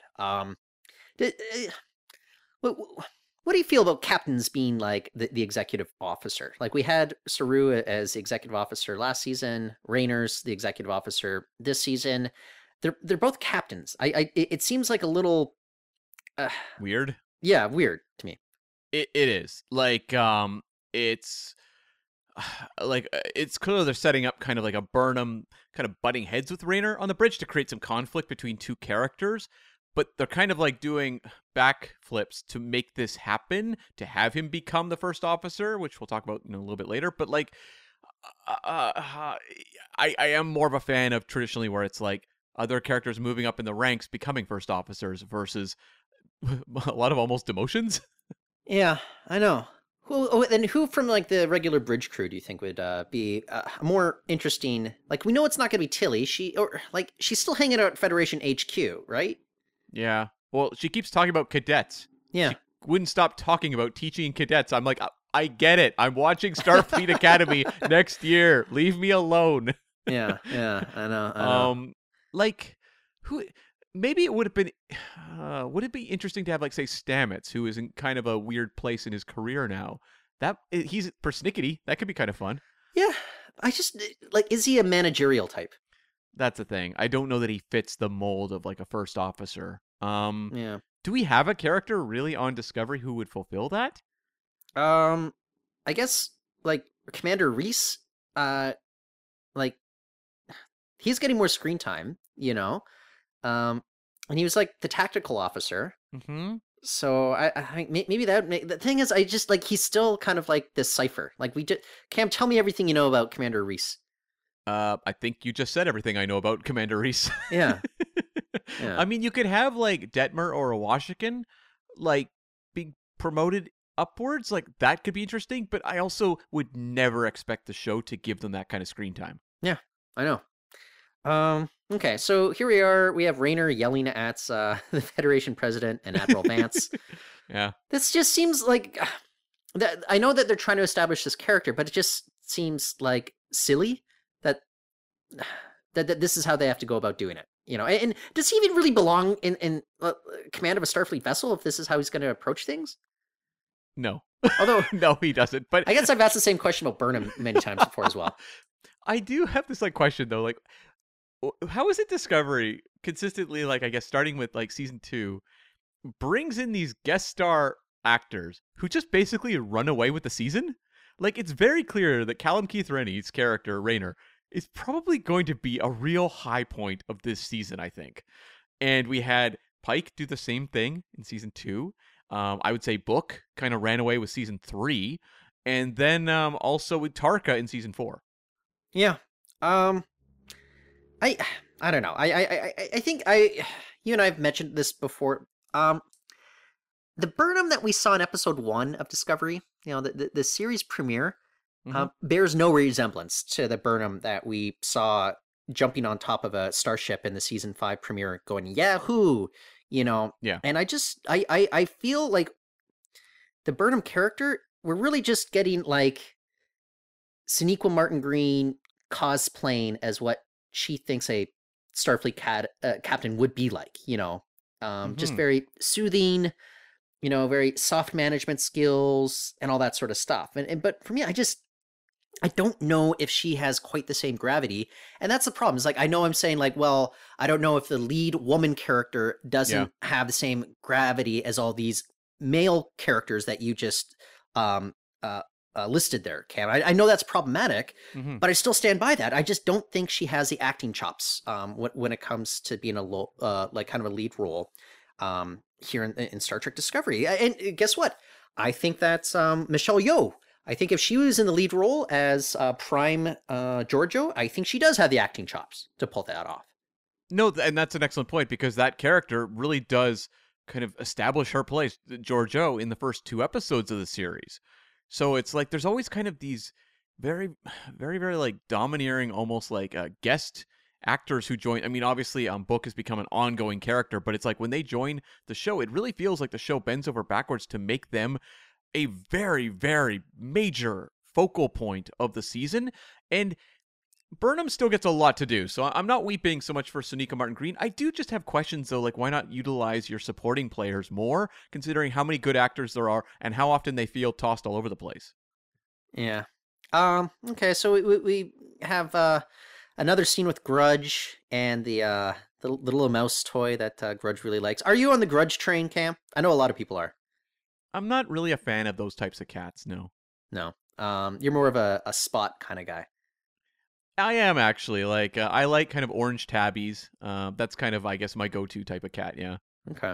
What do you feel about captains being the executive officer? We had Saru as the executive officer last season, Raynor's the executive officer this season. They're both captains. It seems like a little weird. Yeah, weird to me. It is it's it's clear they're setting up kind of a Burnham kind of butting heads with Raynor on the bridge to create some conflict between 2 characters. But they're kind of doing backflips to make this happen, to have him become the first officer, which we'll talk about a little bit later. But I am more of a fan of traditionally where it's other characters moving up in the ranks, becoming first officers versus a lot of almost demotions. Yeah, I know. Then who from the regular bridge crew do you think would be more interesting? We know it's not going to be Tilly. She's still hanging out at Federation HQ, right? Yeah. Well, she keeps talking about cadets. Yeah. She wouldn't stop talking about teaching cadets. I'm like, I get it. I'm watching Starfleet Academy next year. Leave me alone. Yeah, I know. Who? Maybe it would have been. Would it be interesting to have say Stamets, who is in kind of a weird place in his career now? He's persnickety. That could be kind of fun. Yeah, I just is he a managerial type? That's the thing. I don't know that he fits the mold of a first officer. Yeah. Do we have a character really on Discovery who would fulfill that? I guess Commander Reese. He's getting more screen time. And he was like the tactical officer. Mm-hmm. So maybe the thing is, I just like he's still kind of like this cipher. Like Cam, tell me everything you know about Commander Reese. I think you just said everything I know about Commander Reese. Yeah. Yeah. I mean, you could have like Detmer or a Washington, like being promoted upwards. Like that could be interesting. But I also would never expect the show to give them that kind of screen time. Yeah, I know. Okay, so here we are. We have Rayner yelling at the Federation president and Admiral Vance. Yeah. This just seems like that. I know that they're trying to establish this character, but it just seems like silly that this is how they have to go about doing it. You know, and does he even really belong in command of a Starfleet vessel if this is how he's going to approach things? No. Although no, he doesn't. But I guess I've asked the same question about Burnham many times before as well. I do have this like question though, like how is it Discovery consistently, like I guess starting with like season 2, brings in these guest star actors who just basically run away with the season? Like it's very clear that Callum Keith Rennie's character Rayner is probably going to be a real high point of this season, I think. And we had Pike do the same thing in season 2. I would say Book kind of ran away with season 3, and then also with Tarka in season 4. Yeah. I don't know. I think you and I have mentioned this before. The Burnham that we saw in episode 1 of Discovery, you know, the series premiere, bears no resemblance to the Burnham that we saw jumping on top of a starship in the season 5 premiere, going Yahoo, you know. Yeah. And I feel like the Burnham character, we're really just getting like Sonequa Martin Green cosplaying as what she thinks a Starfleet captain would be like, you know, just very soothing, you know, very soft management skills and all that sort of stuff. But for me, I don't know if she has quite the same gravity. And that's the problem. It's like, I know I'm saying like, well, I don't know if the lead woman character doesn't have the same gravity as all these male characters that you just listed there, Cam. I know that's problematic, but I still stand by that. I just don't think she has the acting chops when it comes to being like kind of a lead role here in Star Trek Discovery. And guess what? I think that's Michelle Yeoh. I think if she was in the lead role as Prime Giorgio, I think she does have the acting chops to pull that off. No, and that's an excellent point, because that character really does kind of establish her place, Giorgio, in the first 2 episodes of the series. So it's like there's always kind of these very, very, very like domineering, almost like guest actors who join. I mean, obviously, Book has become an ongoing character, but it's like when they join the show, it really feels like the show bends over backwards to make them a very, very major focal point of the season. And Burnham still gets a lot to do, so I'm not weeping so much for Sonequa Martin Green. I do just have questions, though, like why not utilize your supporting players more, considering how many good actors there are and how often they feel tossed all over the place? Yeah. Okay, so we have another scene with Grudge and the little mouse toy that Grudge really likes. Are you on the Grudge train, Cam? I know a lot of people are. I'm not really a fan of those types of cats, no. No. You're more of a Spot kind of guy. I am, actually. Like, I like kind of orange tabbies. That's kind of, I guess, my go-to type of cat, yeah. Okay.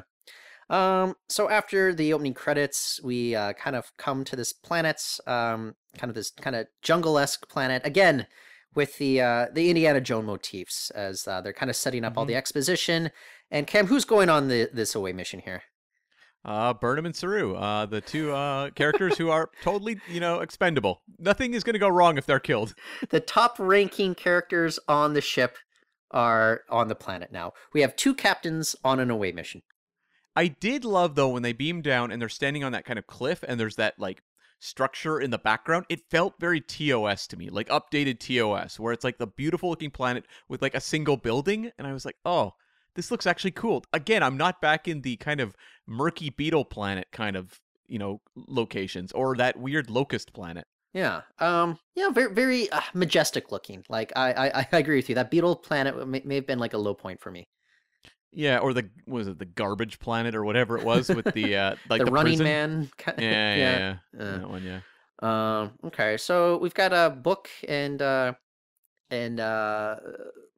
So after the opening credits, we kind of come to this planet, kind of jungle-esque planet, again, with the Indiana Jones motifs, as they're kind of setting up all the exposition. And Cam, who's going on this away mission here? Burnham and Saru, the 2 characters who are totally, expendable. Nothing is going to go wrong if they're killed. The top-ranking characters on the ship are on the planet now. We have 2 captains on an away mission. I did love, though, when they beam down and they're standing on that kind of cliff and there's that, like, structure in the background. It felt very TOS to me, like updated TOS, where it's like the beautiful-looking planet with, like, a single building. And I was like, oh, this looks actually cool. Again, I'm not back in the kind of murky beetle planet kind of, locations, or that weird locust planet. Yeah. Very, very majestic looking. Like, I agree with you. That beetle planet may have been like a low point for me. Yeah, or the garbage planet or whatever it was with the like the Running prison. Man. Yeah. That one, yeah. Okay, so we've got a Book and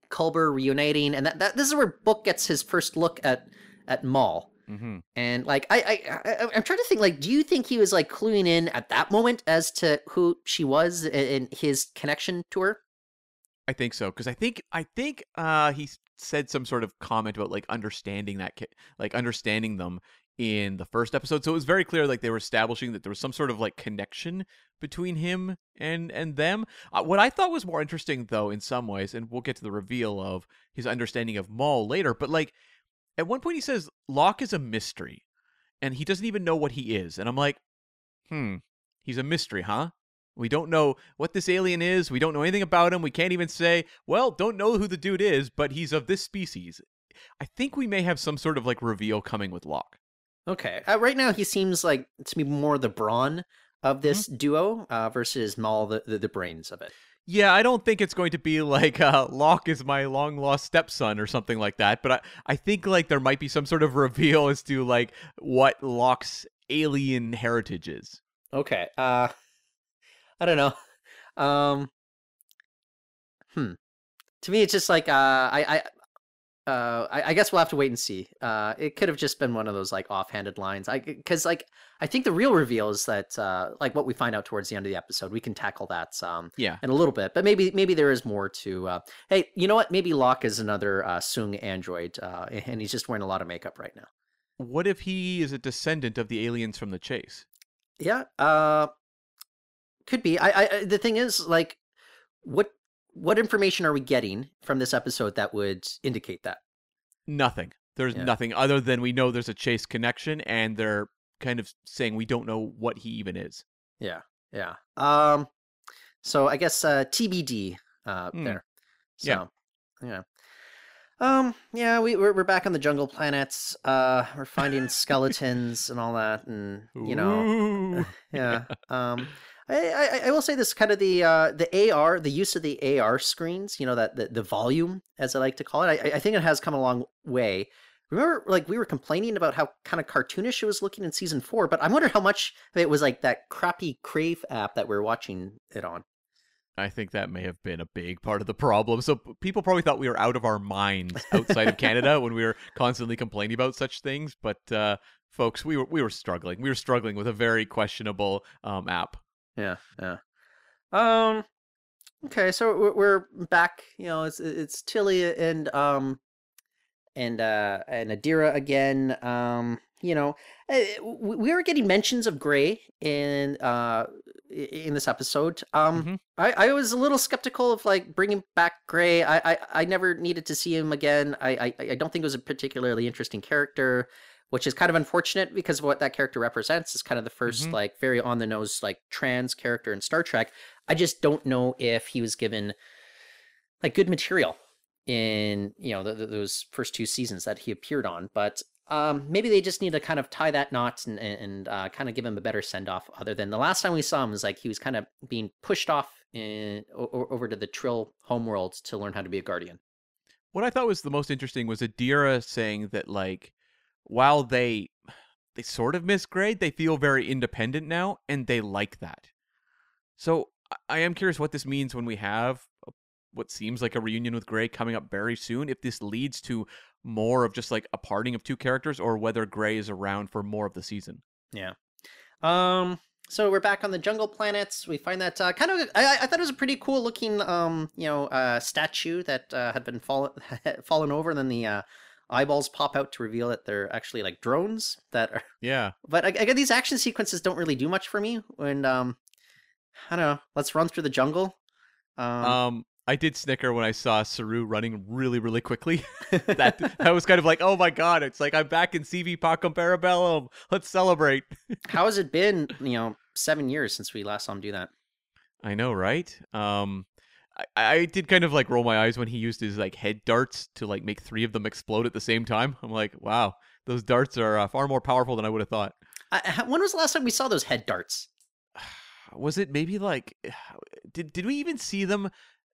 Culber reuniting, and that this is where Book gets his first look at Maul. Mm-hmm. And like I'm trying to think, like, do you think he was like cluing in at that moment as to who she was and his connection to her? I think so, because I think he said some sort of comment about like understanding understanding them in the first episode. So it was very clear like they were establishing that there was some sort of like connection between him and them. What I thought was more interesting though in some ways, and we'll get to the reveal of his understanding of Maul later, but like at one point he says Locke is a mystery and he doesn't even know what he is. And I'm like, he's a mystery, huh? We don't know what this alien is. We don't know anything about him. We can't even say, well, don't know who the dude is, but he's of this species. I think we may have some sort of like reveal coming with Locke. Okay. Right now he seems like to be more the brawn of this duo versus Maul, the brains of it. Yeah, I don't think it's going to be like Locke is my long lost stepson or something like that. But I think like there might be some sort of reveal as to like what Locke's alien heritage is. Okay. I don't know. To me, it's just like I guess we'll have to wait and see. It could have just been one of those like offhanded lines. Because like I think the real reveal is that like what we find out towards the end of the episode. We can tackle that in a little bit, but maybe there is more to. Hey, you know what? Maybe Locke is another Sung android, and he's just wearing a lot of makeup right now. What if he is a descendant of the aliens from the chase? Yeah. Could be. The thing is, like, what information are we getting from this episode that would indicate that? Nothing. There's nothing other than we know there's a chase connection, and they're kind of saying we don't know what he even is. Yeah. So I guess TBD there. So, yeah. We're back on the jungle planets. We're finding skeletons and all that, and you know, yeah. I will say this, kind of the AR, the use of the AR screens, you know, that the volume, as I like to call it, I think it has come a long way. Remember, like, we were complaining about how kind of cartoonish it was looking in season 4, but I wonder how much of it was like that crappy Crave app that we're watching it on. I think that may have been a big part of the problem. So people probably thought we were out of our minds outside of Canada when we were constantly complaining about such things. But folks, we were struggling. We were struggling with a very questionable app. Yeah. Okay, so we're back. You know, it's Tilly and Adira again. You know, we were getting mentions of Gray in this episode. I was a little skeptical of like bringing back Gray. I never needed to see him again. I don't think it was a particularly interesting character, which is kind of unfortunate because of what that character represents. Is kind of the first like very on the nose like trans character in Star Trek. I just don't know if he was given like good material in, you know, those first 2 seasons that he appeared on, but maybe they just need to kind of tie that knot and kind of give him a better send off. Other than the last time we saw him was like he was kind of being pushed off over to the Trill homeworld to learn how to be a Guardian. What I thought was the most interesting was Adira saying that like while they sort of miss Gray, they feel very independent now, and they like that. So I am curious what this means when we have what seems like a reunion with Gray coming up very soon, if this leads to more of just like a parting of 2 characters, or whether Gray is around for more of the season. Yeah. So we're back on the jungle planets. We find that kind of, I thought it was a pretty cool looking, statue that had been fallen over, and then the eyeballs pop out to reveal that they're actually like drones that are. Yeah. But I get these action sequences don't really do much for me. And I don't know. Let's run through the jungle. I did snicker when I saw Saru running really, really quickly. that was kind of like, oh my god, it's like I'm back in CV Pacum Parabellum. Let's celebrate. How has it been, 7 years since we last saw him do that? I know, right? I did kind of like roll my eyes when he used his like head darts to like make 3 of them explode at the same time. I'm like, wow, those darts are far more powerful than I would have thought. When was the last time we saw those head darts? Was it maybe like, did we even see them?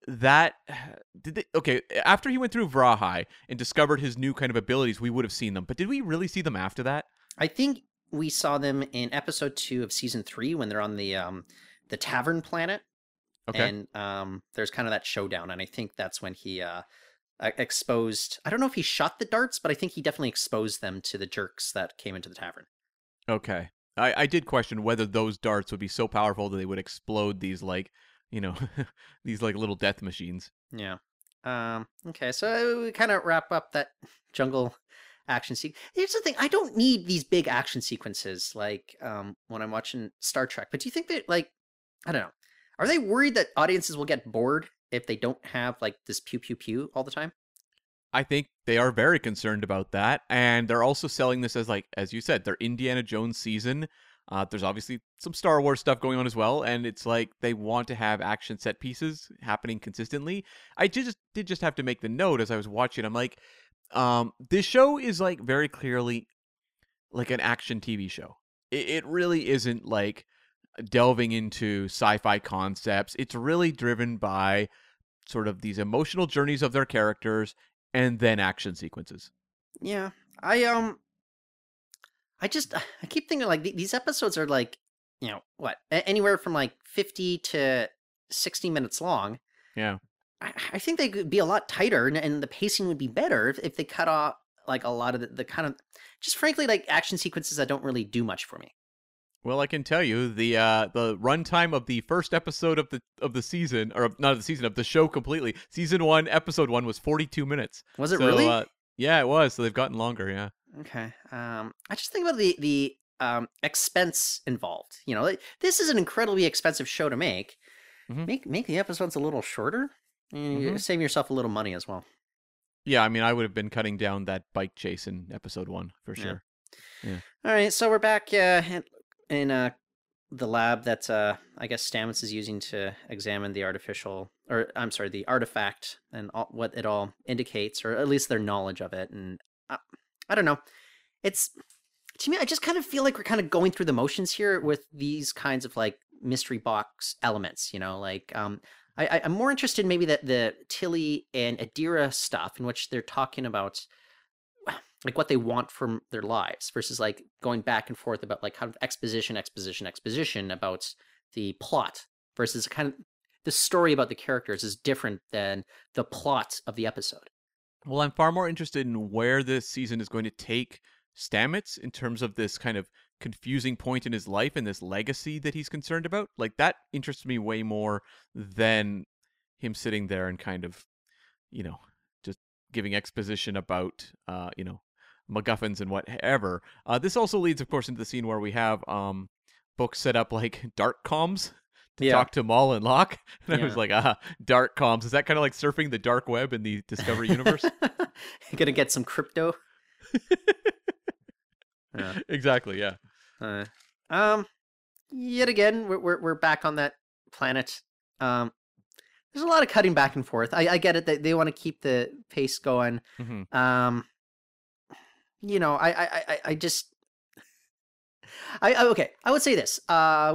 Okay, after he went through Vrahai and discovered his new kind of abilities, we would have seen them. But did we really see them after that? I think we saw them in episode 2 of season 3 when they're on the tavern planet. Okay. And there's kind of that showdown, and I think that's when he exposed. I don't know if he shot the darts, but I think he definitely exposed them to the jerks that came into the tavern. Okay. I did question whether those darts would be so powerful that they would explode these, like, these, like, little death machines. Yeah. Okay, so we kind of wrap up that jungle action sequence. Here's the thing: I don't need these big action sequences like when I'm watching Star Trek. But do you think that, like, I don't know, are they worried that audiences will get bored if they don't have like this pew pew pew all the time? I think they are very concerned about that, and they're also selling this as, like, as you said, their Indiana Jones season. There's obviously some Star Wars stuff going on as well, and it's like they want to have action set pieces happening consistently. I did just have to make the note as I was watching. I'm like, this show is, like, very clearly like an action TV show. It really isn't like delving into sci-fi concepts. It's really driven by sort of these emotional journeys of their characters and then action sequences. Yeah, I keep thinking like these episodes are like, what, anywhere from like 50 to 60 minutes long. Yeah. I think they could be a lot tighter and the pacing would be better if they cut off like a lot of the kind of, just frankly, like action sequences that don't really do much for me. Well, I can tell you the runtime of the first episode of the season, or not of the season, of the show completely. Season 1, episode 1 was 42 minutes. Was it really? Yeah, it was. So they've gotten longer. Yeah. Okay. I just think about the expense involved. This is an incredibly expensive show to make. Mm-hmm. Make the episodes a little shorter. And you save yourself a little money as well. Yeah, I mean, I would have been cutting down that bike chase in episode 1 for sure. Yeah. All right, so we're back in the lab that I guess Stamets is using to examine the the artifact and what it all indicates, or at least their knowledge of it. And I don't know. It's, to me, I just kind of feel like we're kind of going through the motions here with these kinds of like mystery box elements. I'm more interested maybe that the Tilly and Adira stuff, in which they're talking about like what they want from their lives, versus like going back and forth about like kind of exposition about the plot, versus kind of the story about the characters is different than the plot of the episode. Well, I'm far more interested in where this season is going to take Stamets in terms of this kind of confusing point in his life and this legacy that he's concerned about. Like, that interests me way more than him sitting there and kind of, just giving exposition about, MacGuffins and whatever. This also leads, of course, into the scene where we have Book set up like dark comms to talk to Maul and Locke. And I was like, dark comms. Is that kind of like surfing the dark web in the Discovery universe? You're gonna get some crypto. Yeah. Exactly. Yeah. Yet again, we're back on that planet. There's a lot of cutting back and forth. I get it that they want to keep the pace going. Mm-hmm. I just, okay. I would say this.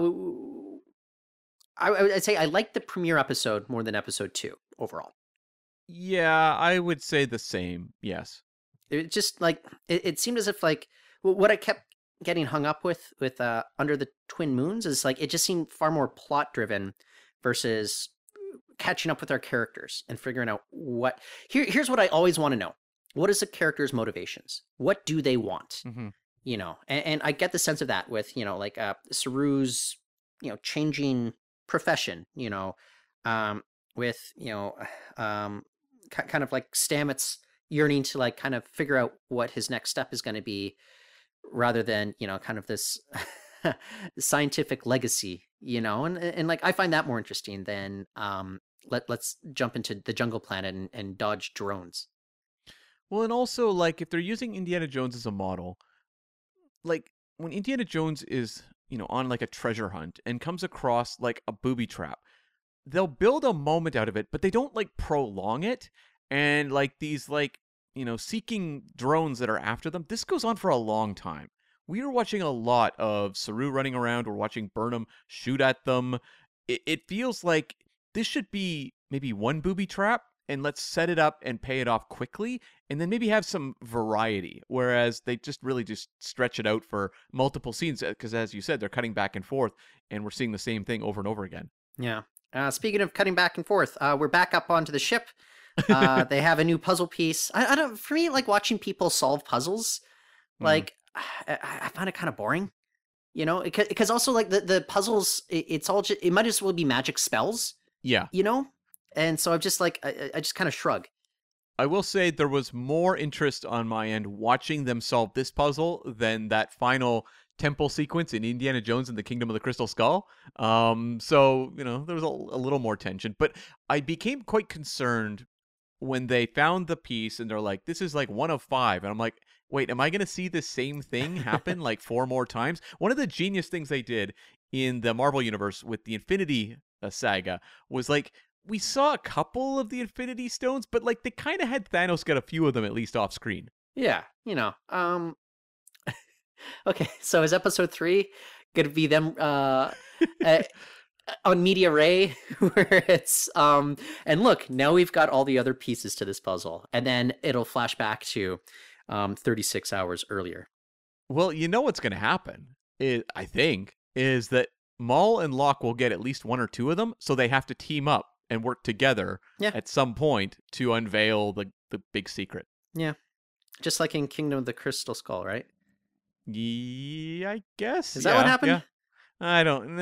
I'd say I like the premiere episode more than episode 2 overall. Yeah, I would say the same. Yes. It just like it seemed as if like what I kept getting hung up with Under the Twin Moons is like it just seemed far more plot driven versus catching up with our characters and figuring out what. Here's what I always want to know: what is the character's motivations? What do they want? Mm-hmm. And I get the sense of that with like Saru's changing profession. With kind of like Stamets yearning to like kind of figure out what his next step is going to be, rather than kind of this scientific legacy, and like I find that more interesting than let's jump into the jungle planet and dodge drones. Well, and also, like, if they're using Indiana Jones as a model, like when Indiana Jones is on like a treasure hunt and comes across like a booby trap, they'll build a moment out of it, but they don't like prolong it. And like these like, seeking drones that are after them, this goes on for a long time. We are watching a lot of Saru running around. We're watching Burnham shoot at them. It feels like this should be maybe one booby trap, and let's set it up and pay it off quickly, and then maybe have some variety. Whereas they just really just stretch it out for multiple scenes, because as you said, they're cutting back and forth, and we're seeing the same thing over and over again. Yeah. Speaking of cutting back and forth, we're back up onto the ship. They have a new puzzle piece. I don't. For me, like watching people solve puzzles, like I find it kind of boring. You know, because also like the puzzles, it's all just, it might as well be magic spells. Yeah. You know, and so I'm just like I just kind of shrug. I will say there was more interest on my end watching them solve this puzzle than that final temple sequence in Indiana Jones and the Kingdom of the Crystal Skull. So, you know, there was a little more tension. But I became quite concerned when they found the piece and they're like, this is like 1 of 5. And I'm like, wait, am I going to see the same thing happen like 4 more times? One of the genius things they did in the Marvel Universe with the Infinity Saga was like, we saw a couple of the Infinity Stones, but like they kind of had Thanos get a few of them at least off screen. Yeah, you know. Okay, so is episode 3 gonna be them on Media Ray, where it's and look, now we've got all the other pieces to this puzzle, and then it'll flash back to 36 hours earlier. Well, you know what's going to happen, I think, is that Maul and Locke will get at least 1 or 2 of them, so they have to team up and work together at some point to unveil the big secret. Yeah. Just like in Kingdom of the Crystal Skull, right? Yeah, I guess. Is that what happened? Yeah. I don't.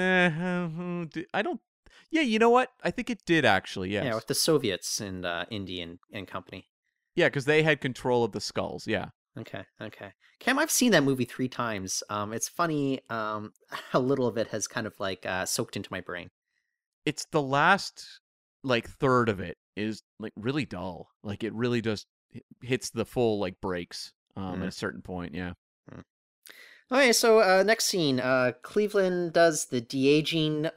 Yeah, you know what? I think it did actually. Yes. Yeah, with the Soviets and Indy and company. Yeah, because they had control of the skulls. Yeah. Okay. Cam, I've seen that movie 3 times. It's funny how little of it has kind of like soaked into my brain. It's the last like third of it is like really dull. Like it really just hits the full like brakes at a certain point. Yeah. Okay, so next scene, Cleveland does the de-aging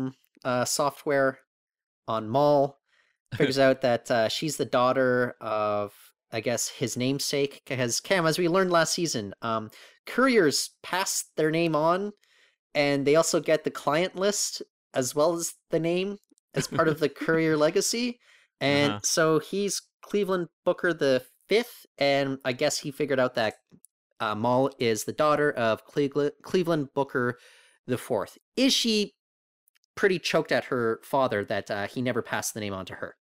software on Maul, figures out that she's the daughter of, I guess, his namesake, because Cam, as we learned last season, couriers pass their name on, and they also get the client list as well as the name as part of the courier legacy, and so he's Cleveland Booker the Fifth, and I guess he figured out that Maul is the daughter of Cleveland Booker the Fourth. Is she pretty choked at her father that he never passed the name on to her?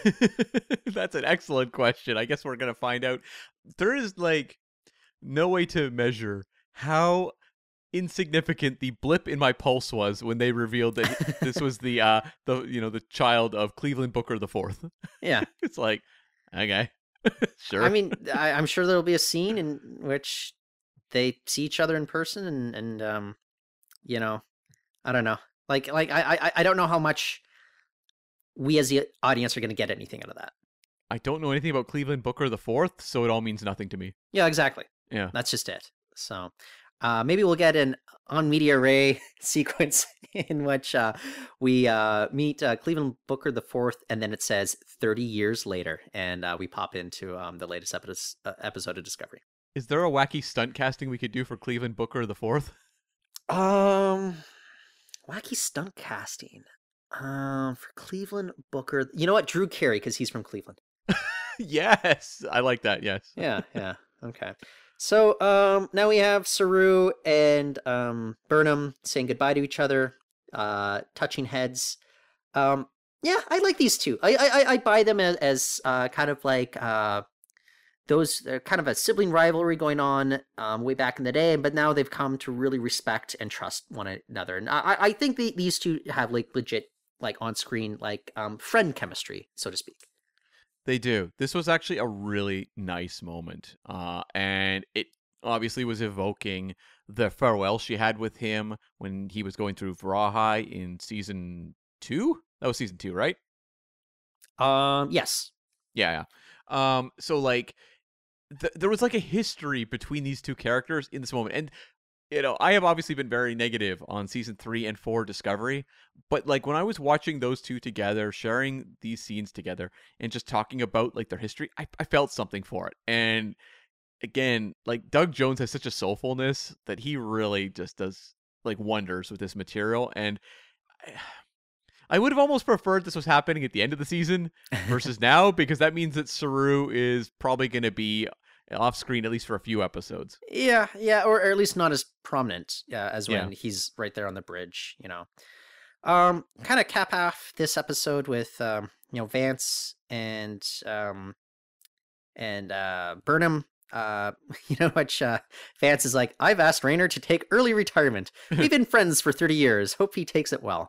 That's an excellent question. I guess we're going to find out. There is like no way to measure how insignificant the blip in my pulse was when they revealed that this was the child of Cleveland Booker the Fourth. Yeah. It's like, okay. Sure. I mean, I'm sure there'll be a scene in which they see each other in person, and you know, I don't know. Like I don't know how much we as the audience are going to get anything out of that. I don't know anything about Cleveland Booker the Fourth, so it all means nothing to me. Yeah, exactly. Yeah, that's just it. So maybe we'll get an on Media Ray sequence in which we meet Cleveland Booker the Fourth, and then it says 30 years later, and we pop into the latest episode of Discovery. Is there a wacky stunt casting we could do for Cleveland Booker the Fourth? Wacky stunt casting for Cleveland Booker. You know what? Drew Carey, because he's from Cleveland. Yes, I like that. Yes. Yeah. Okay. So now we have Saru and Burnham saying goodbye to each other, touching heads. Yeah, I like these two. I buy them as kind of like those kind of a sibling rivalry going on way back in the day, but now they've come to really respect and trust one another. And I think these two have like legit like on screen like friend chemistry, so to speak. They do. This was actually a really nice moment. And it obviously was evoking the farewell she had with him when he was going through Vrahai in season 2. That was season 2, right? Yes. Yeah. So like there was like a history between these two characters in this moment. And you know, I have obviously been very negative on season 3 and 4 Discovery, but like when I was watching those two together, sharing these scenes together and just talking about like their history, I felt something for it. And again, like Doug Jones has such a soulfulness that he really just does like wonders with this material. And I would have almost preferred this was happening at the end of the season versus now, because that means that Saru is probably going to be off screen at least for a few episodes. Yeah, or at least not as prominent as when he's right there on the bridge, you know. Kind of cap off this episode with Vance and Burnham. Which Vance is like, I've asked Rayner to take early retirement. We've been friends for 30 years. Hope he takes it well.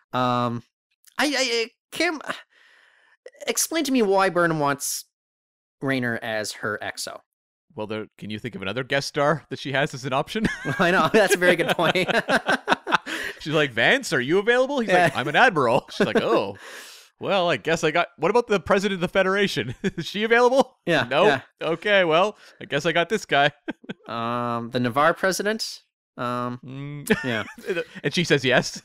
Kim, explain to me why Burnham wants Rayner as her EXO. Well, can you think of another guest star that she has as an option? I know, that's a very good point. She's like, Vance, are you available? He's like, I'm an admiral. She's like, oh. Well, I guess what about the president of the Federation? Is she available? Yeah. No? Yeah. Okay, well, I guess I got this guy. The Navarre president? Yeah. And she says yes.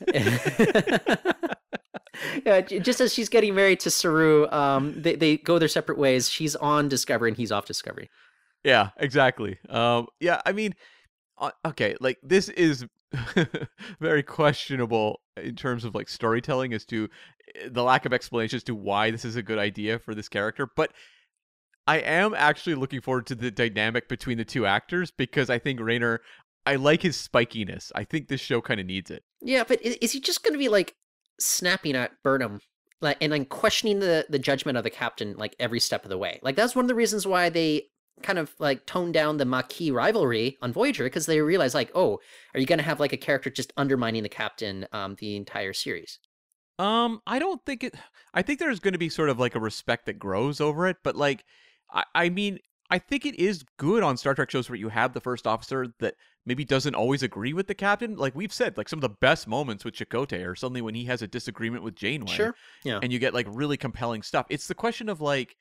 Yeah, just as she's getting married to Saru, they go their separate ways. She's on Discovery and he's off Discovery. Yeah, exactly. Yeah, I mean, okay, like this is very questionable in terms of like storytelling as to the lack of explanation as to why this is a good idea for this character, but I am actually looking forward to the dynamic between the two actors because I think Rayner, I like his spikiness. I think this show kind of needs it. Yeah, but is he just going to be like snapping at Burnham, like, and then questioning the judgment of the captain like every step of the way? Like that's one of the reasons why they kind of like toned down the Maquis rivalry on Voyager, because they realized like, oh, are you going to have like a character just undermining the captain the entire series? I don't think it. I think there's going to be sort of like a respect that grows over it, but like, I mean, I think it is good on Star Trek shows where you have the first officer that maybe doesn't always agree with the captain. Like we've said, like some of the best moments with Chakotay are suddenly when he has a disagreement with Janeway. Sure. Yeah. And you get like really compelling stuff. It's the question of like,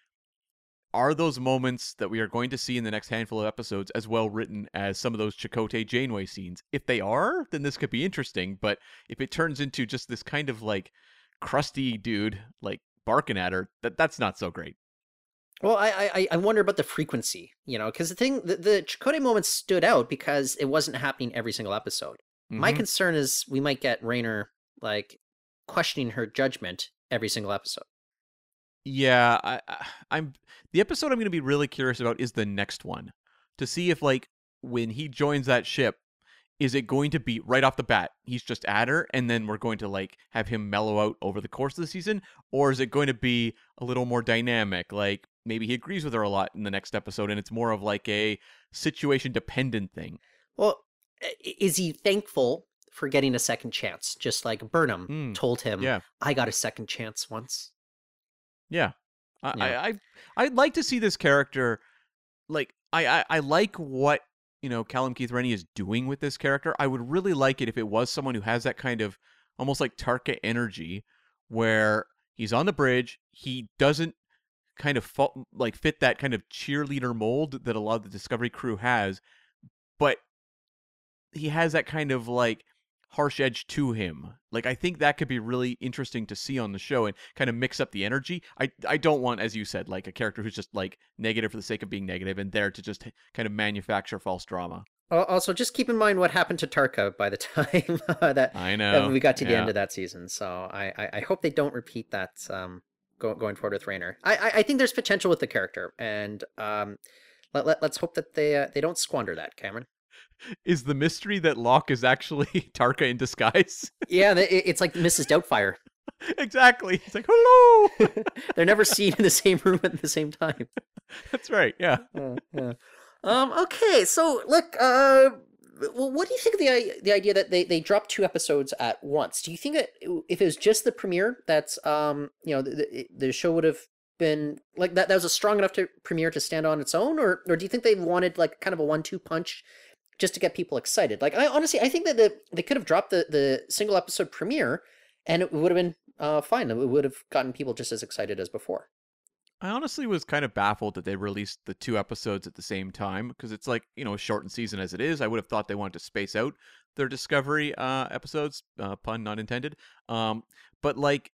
are those moments that we are going to see in the next handful of episodes as well written as some of those Chakotay Janeway scenes? If they are, then this could be interesting. But if it turns into just this kind of like crusty dude like barking at her, that's not so great. Well, I wonder about the frequency, because the Chakotay moments stood out because it wasn't happening every single episode. Mm-hmm. My concern is we might get Rayner like questioning her judgment every single episode. Yeah, I'm the episode I'm going to be really curious about is the next one to see if like when he joins that ship, is it going to be right off the bat he's just at her and then we're going to like have him mellow out over the course of the season, or is it going to be a little more dynamic, like maybe he agrees with her a lot in the next episode and it's more of like a situation dependent thing? Well, is he thankful for getting a second chance, just like Burnham told him, yeah, I got a second chance once? Yeah. I'd like to see this character, like, I like what, Callum Keith Rennie is doing with this character. I would really like it if it was someone who has that kind of, almost like Tarka energy, where he's on the bridge, he doesn't kind of fit that kind of cheerleader mold that a lot of the Discovery crew has, but he has that kind of, like, harsh edge to him. Like, I think that could be really interesting to see on the show and kind of mix up the energy. I don't want, as you said, like a character who's just like negative for the sake of being negative and there to just kind of manufacture false drama. Also, just keep in mind what happened to Tarka by the time that we got to the end of that season. So I hope they don't repeat that going forward with Rayner. I think there's potential with the character, and let's hope that they don't squander that, Cameron. Is the mystery that Locke is actually Tarka in disguise? Yeah, it's like Mrs. Doubtfire. Exactly. It's like, hello! They're never seen in the same room at the same time. That's right, yeah. Yeah. Okay, so look, what do you think of the idea that they dropped 2 episodes at once? Do you think that if it was just the premiere, that's the show would have been like that was a strong enough premiere to stand on its own, or do you think they wanted like kind of a 1-2 punch just to get people excited? Like, I think that they could have dropped the single episode premiere and it would have been fine. It would have gotten people just as excited as before. I honestly was kind of baffled that they released the 2 episodes at the same time, because it's like, a shortened season as it is. I would have thought they wanted to space out their Discovery episodes, pun not intended. But like,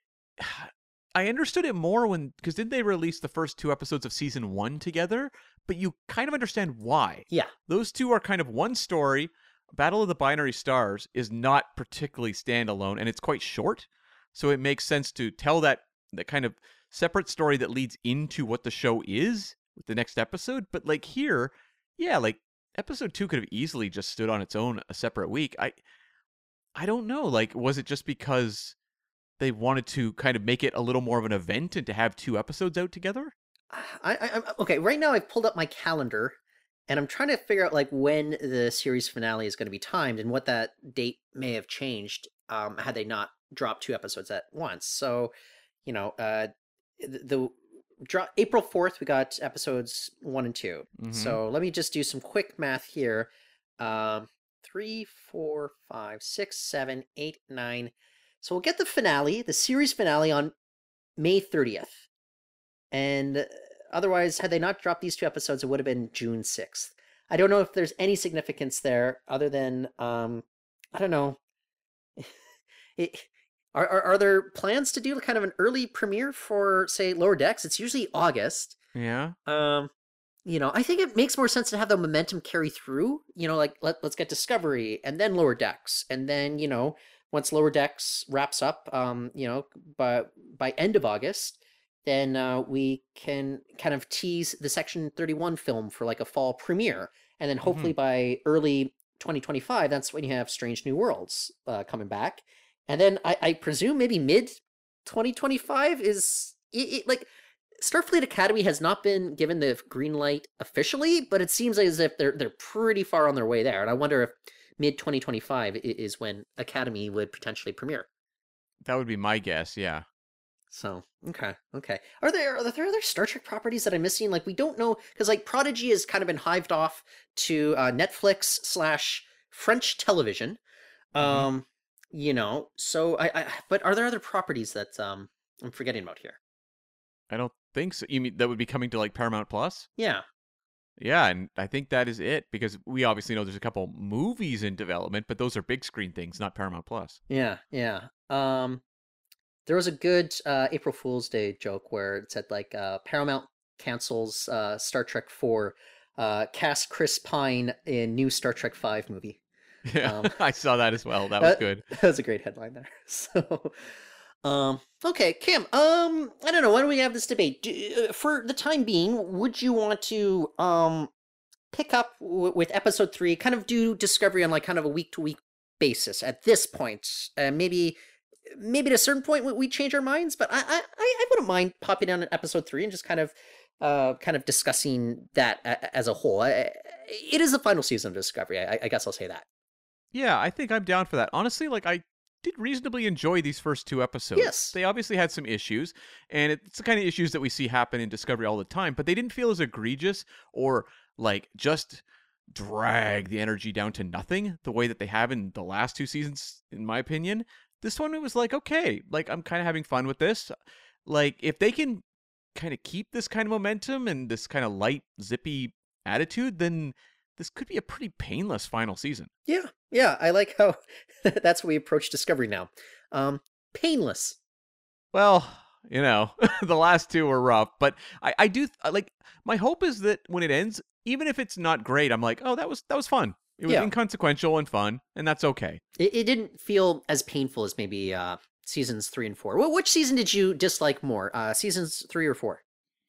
I understood it more because didn't they release the first 2 episodes of season 1 together? But you kind of understand why. Yeah. Those 2 are kind of one story. Battle of the Binary Stars is not particularly standalone, and it's quite short. So it makes sense to tell that kind of separate story that leads into what the show is with the next episode. But like here, yeah, like episode 2 could have easily just stood on its own a separate week. I don't know. Like, was it just because they wanted to kind of make it a little more of an event and to have 2 episodes out together. Okay. Right now, I've pulled up my calendar, and I'm trying to figure out like when the series finale is going to be timed and what that date may have changed had they not dropped 2 episodes at once. So, the drop April 4th, we got episodes 1 and 2. Mhm. So let me just do some quick math here. 3, 4, 5, 6, 7, 8, 9. So we'll get the finale, the series finale, on May 30th. And otherwise, had they not dropped these 2 episodes, it would have been June 6th. I don't know if there's any significance there other than, I don't know. Are there plans to do kind of an early premiere for, say, Lower Decks? It's usually August. Yeah. I think it makes more sense to have the momentum carry through. Like let's get Discovery and then Lower Decks, and then once Lower Decks wraps up, by end of August, then we can kind of tease the Section 31 film for like a fall premiere, and then hopefully by early 2025, that's when you have Strange New Worlds coming back. And then I presume maybe mid 2025 is like Starfleet Academy has not been given the green light officially, but it seems as if they're pretty far on their way there. And I wonder if mid 2025 is when Academy would potentially premiere. That would be my guess, yeah. So, okay. Are there other Star Trek properties that I'm missing? Like, we don't know, because like Prodigy has kind of been hived off to Netflix / French television. So but are there other properties that I'm forgetting about here? I don't think so. You mean that would be coming to like Paramount Plus? Yeah. Yeah, and I think that is it, because we obviously know there's a couple movies in development, but those are big screen things, not Paramount Plus. Yeah. There was a good April Fool's Day joke where it said like Paramount cancels Star Trek 4, cast Chris Pine in new Star Trek 5 movie. Yeah, I saw that as well. That was good. That was a great headline there. So, okay, Cam. I don't know. Why don't we have this debate? For the time being, would you want to pick up with episode 3? Kind of do Discovery on like kind of a week-to-week basis at this point. Maybe at a certain point we change our minds. But I wouldn't mind popping down at episode 3 and just kind of discussing that as a whole. It is the final season of Discovery. I guess I'll say that. Yeah, I think I'm down for that. Honestly, like I did reasonably enjoy these first 2 episodes. Yes. They obviously had some issues, and it's the kind of issues that we see happen in Discovery all the time, but they didn't feel as egregious or like just drag the energy down to nothing the way that they have in the last 2 seasons, in my opinion. This one, it was like, okay, like I'm kind of having fun with this. Like if they can kind of keep this kind of momentum and this kind of light, zippy attitude, then this could be a pretty painless final season. Yeah, I like how that's how we approach Discovery now. Painless. Well, the last 2 were rough, but I do like, my hope is that when it ends, even if it's not great, I'm like, oh, that was fun. It was inconsequential and fun, and that's okay. It didn't feel as painful as maybe seasons 3 and 4. Which season did you dislike more? Seasons 3 or 4?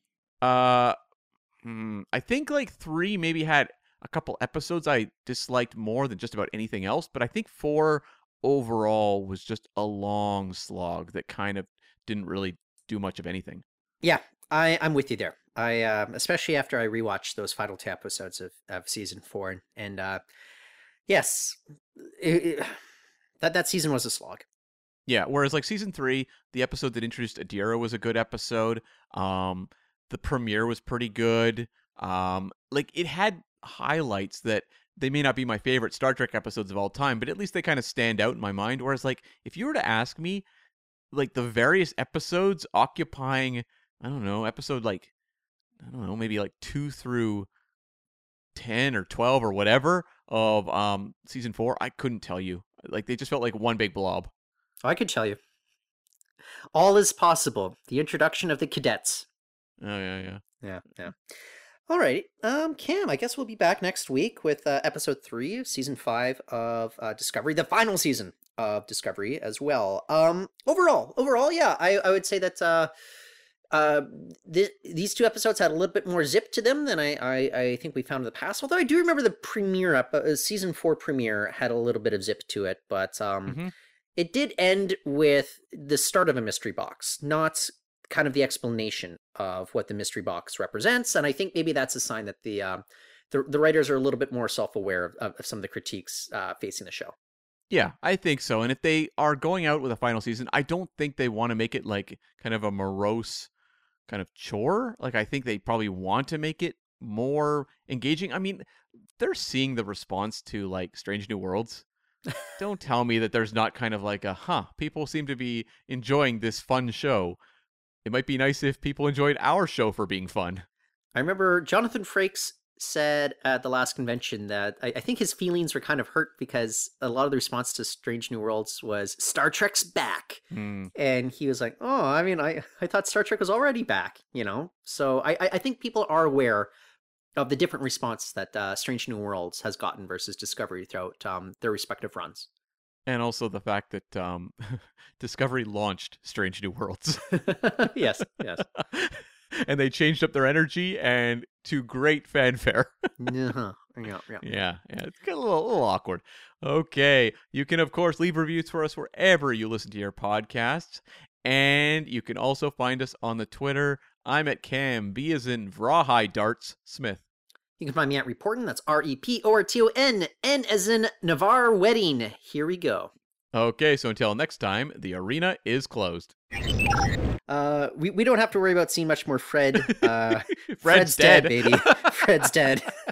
I think like 3 maybe had a couple episodes I disliked more than just about anything else, but I think 4 overall was just a long slog that kind of didn't really do much of anything. Yeah, I'm with you there. I especially after I rewatched those final 2 episodes of season 4, and yes, that season was a slog. Yeah, whereas like season 3, the episode that introduced Adira was a good episode. The premiere was pretty good. Like it had highlights that they may not be my favorite Star Trek episodes of all time, but at least they kind of stand out in my mind. Whereas like if you were to ask me, like the various episodes occupying, I don't know, episode like, I don't know, maybe like 2 through 10 or 12 or whatever of season 4, I couldn't tell you. Like they just felt like one big blob. I could tell you. All is possible. The introduction of the cadets. Oh yeah. Yeah. All right, Cam, I guess we'll be back next week with episode 3 of season 5 of Discovery, the final season of Discovery as well. Overall, yeah, I would say that these 2 episodes had a little bit more zip to them than I think we found in the past. Although I do remember the premiere season 4 premiere had a little bit of zip to it, but It did end with the start of a mystery box, not kind of the explanation of what the mystery box represents. And I think maybe that's a sign that the writers are a little bit more self-aware of some of the critiques facing the show. Yeah, I think so. And if they are going out with a final season, I don't think they want to make it like kind of a morose kind of chore. Like, I think they probably want to make it more engaging. I mean, they're seeing the response to like Strange New Worlds. Don't tell me that there's not kind of like people seem to be enjoying this fun show. It might be nice if people enjoyed our show for being fun. I remember Jonathan Frakes said at the last convention that I think his feelings were kind of hurt because a lot of the response to Strange New Worlds was Star Trek's back. And he was like, oh, I mean, I thought Star Trek was already back, you know? So I think people are aware of the different response that Strange New Worlds has gotten versus Discovery throughout their respective runs. And also the fact that Discovery launched Strange New Worlds. Yes. And they changed up their energy, and to great fanfare. Yeah. Yeah, it's a little awkward. Okay, you can, of course, leave reviews for us wherever you listen to your podcasts. And you can also find us on the Twitter. I'm at Cam, B as in Rawhide Darts Smith. You can find me at Reportin', that's REPORTON, N as in Navarre Wedding. Here we go. Okay, so until next time, the arena is closed. We don't have to worry about seeing much more Fred. Fred's dead, baby. Fred's dead.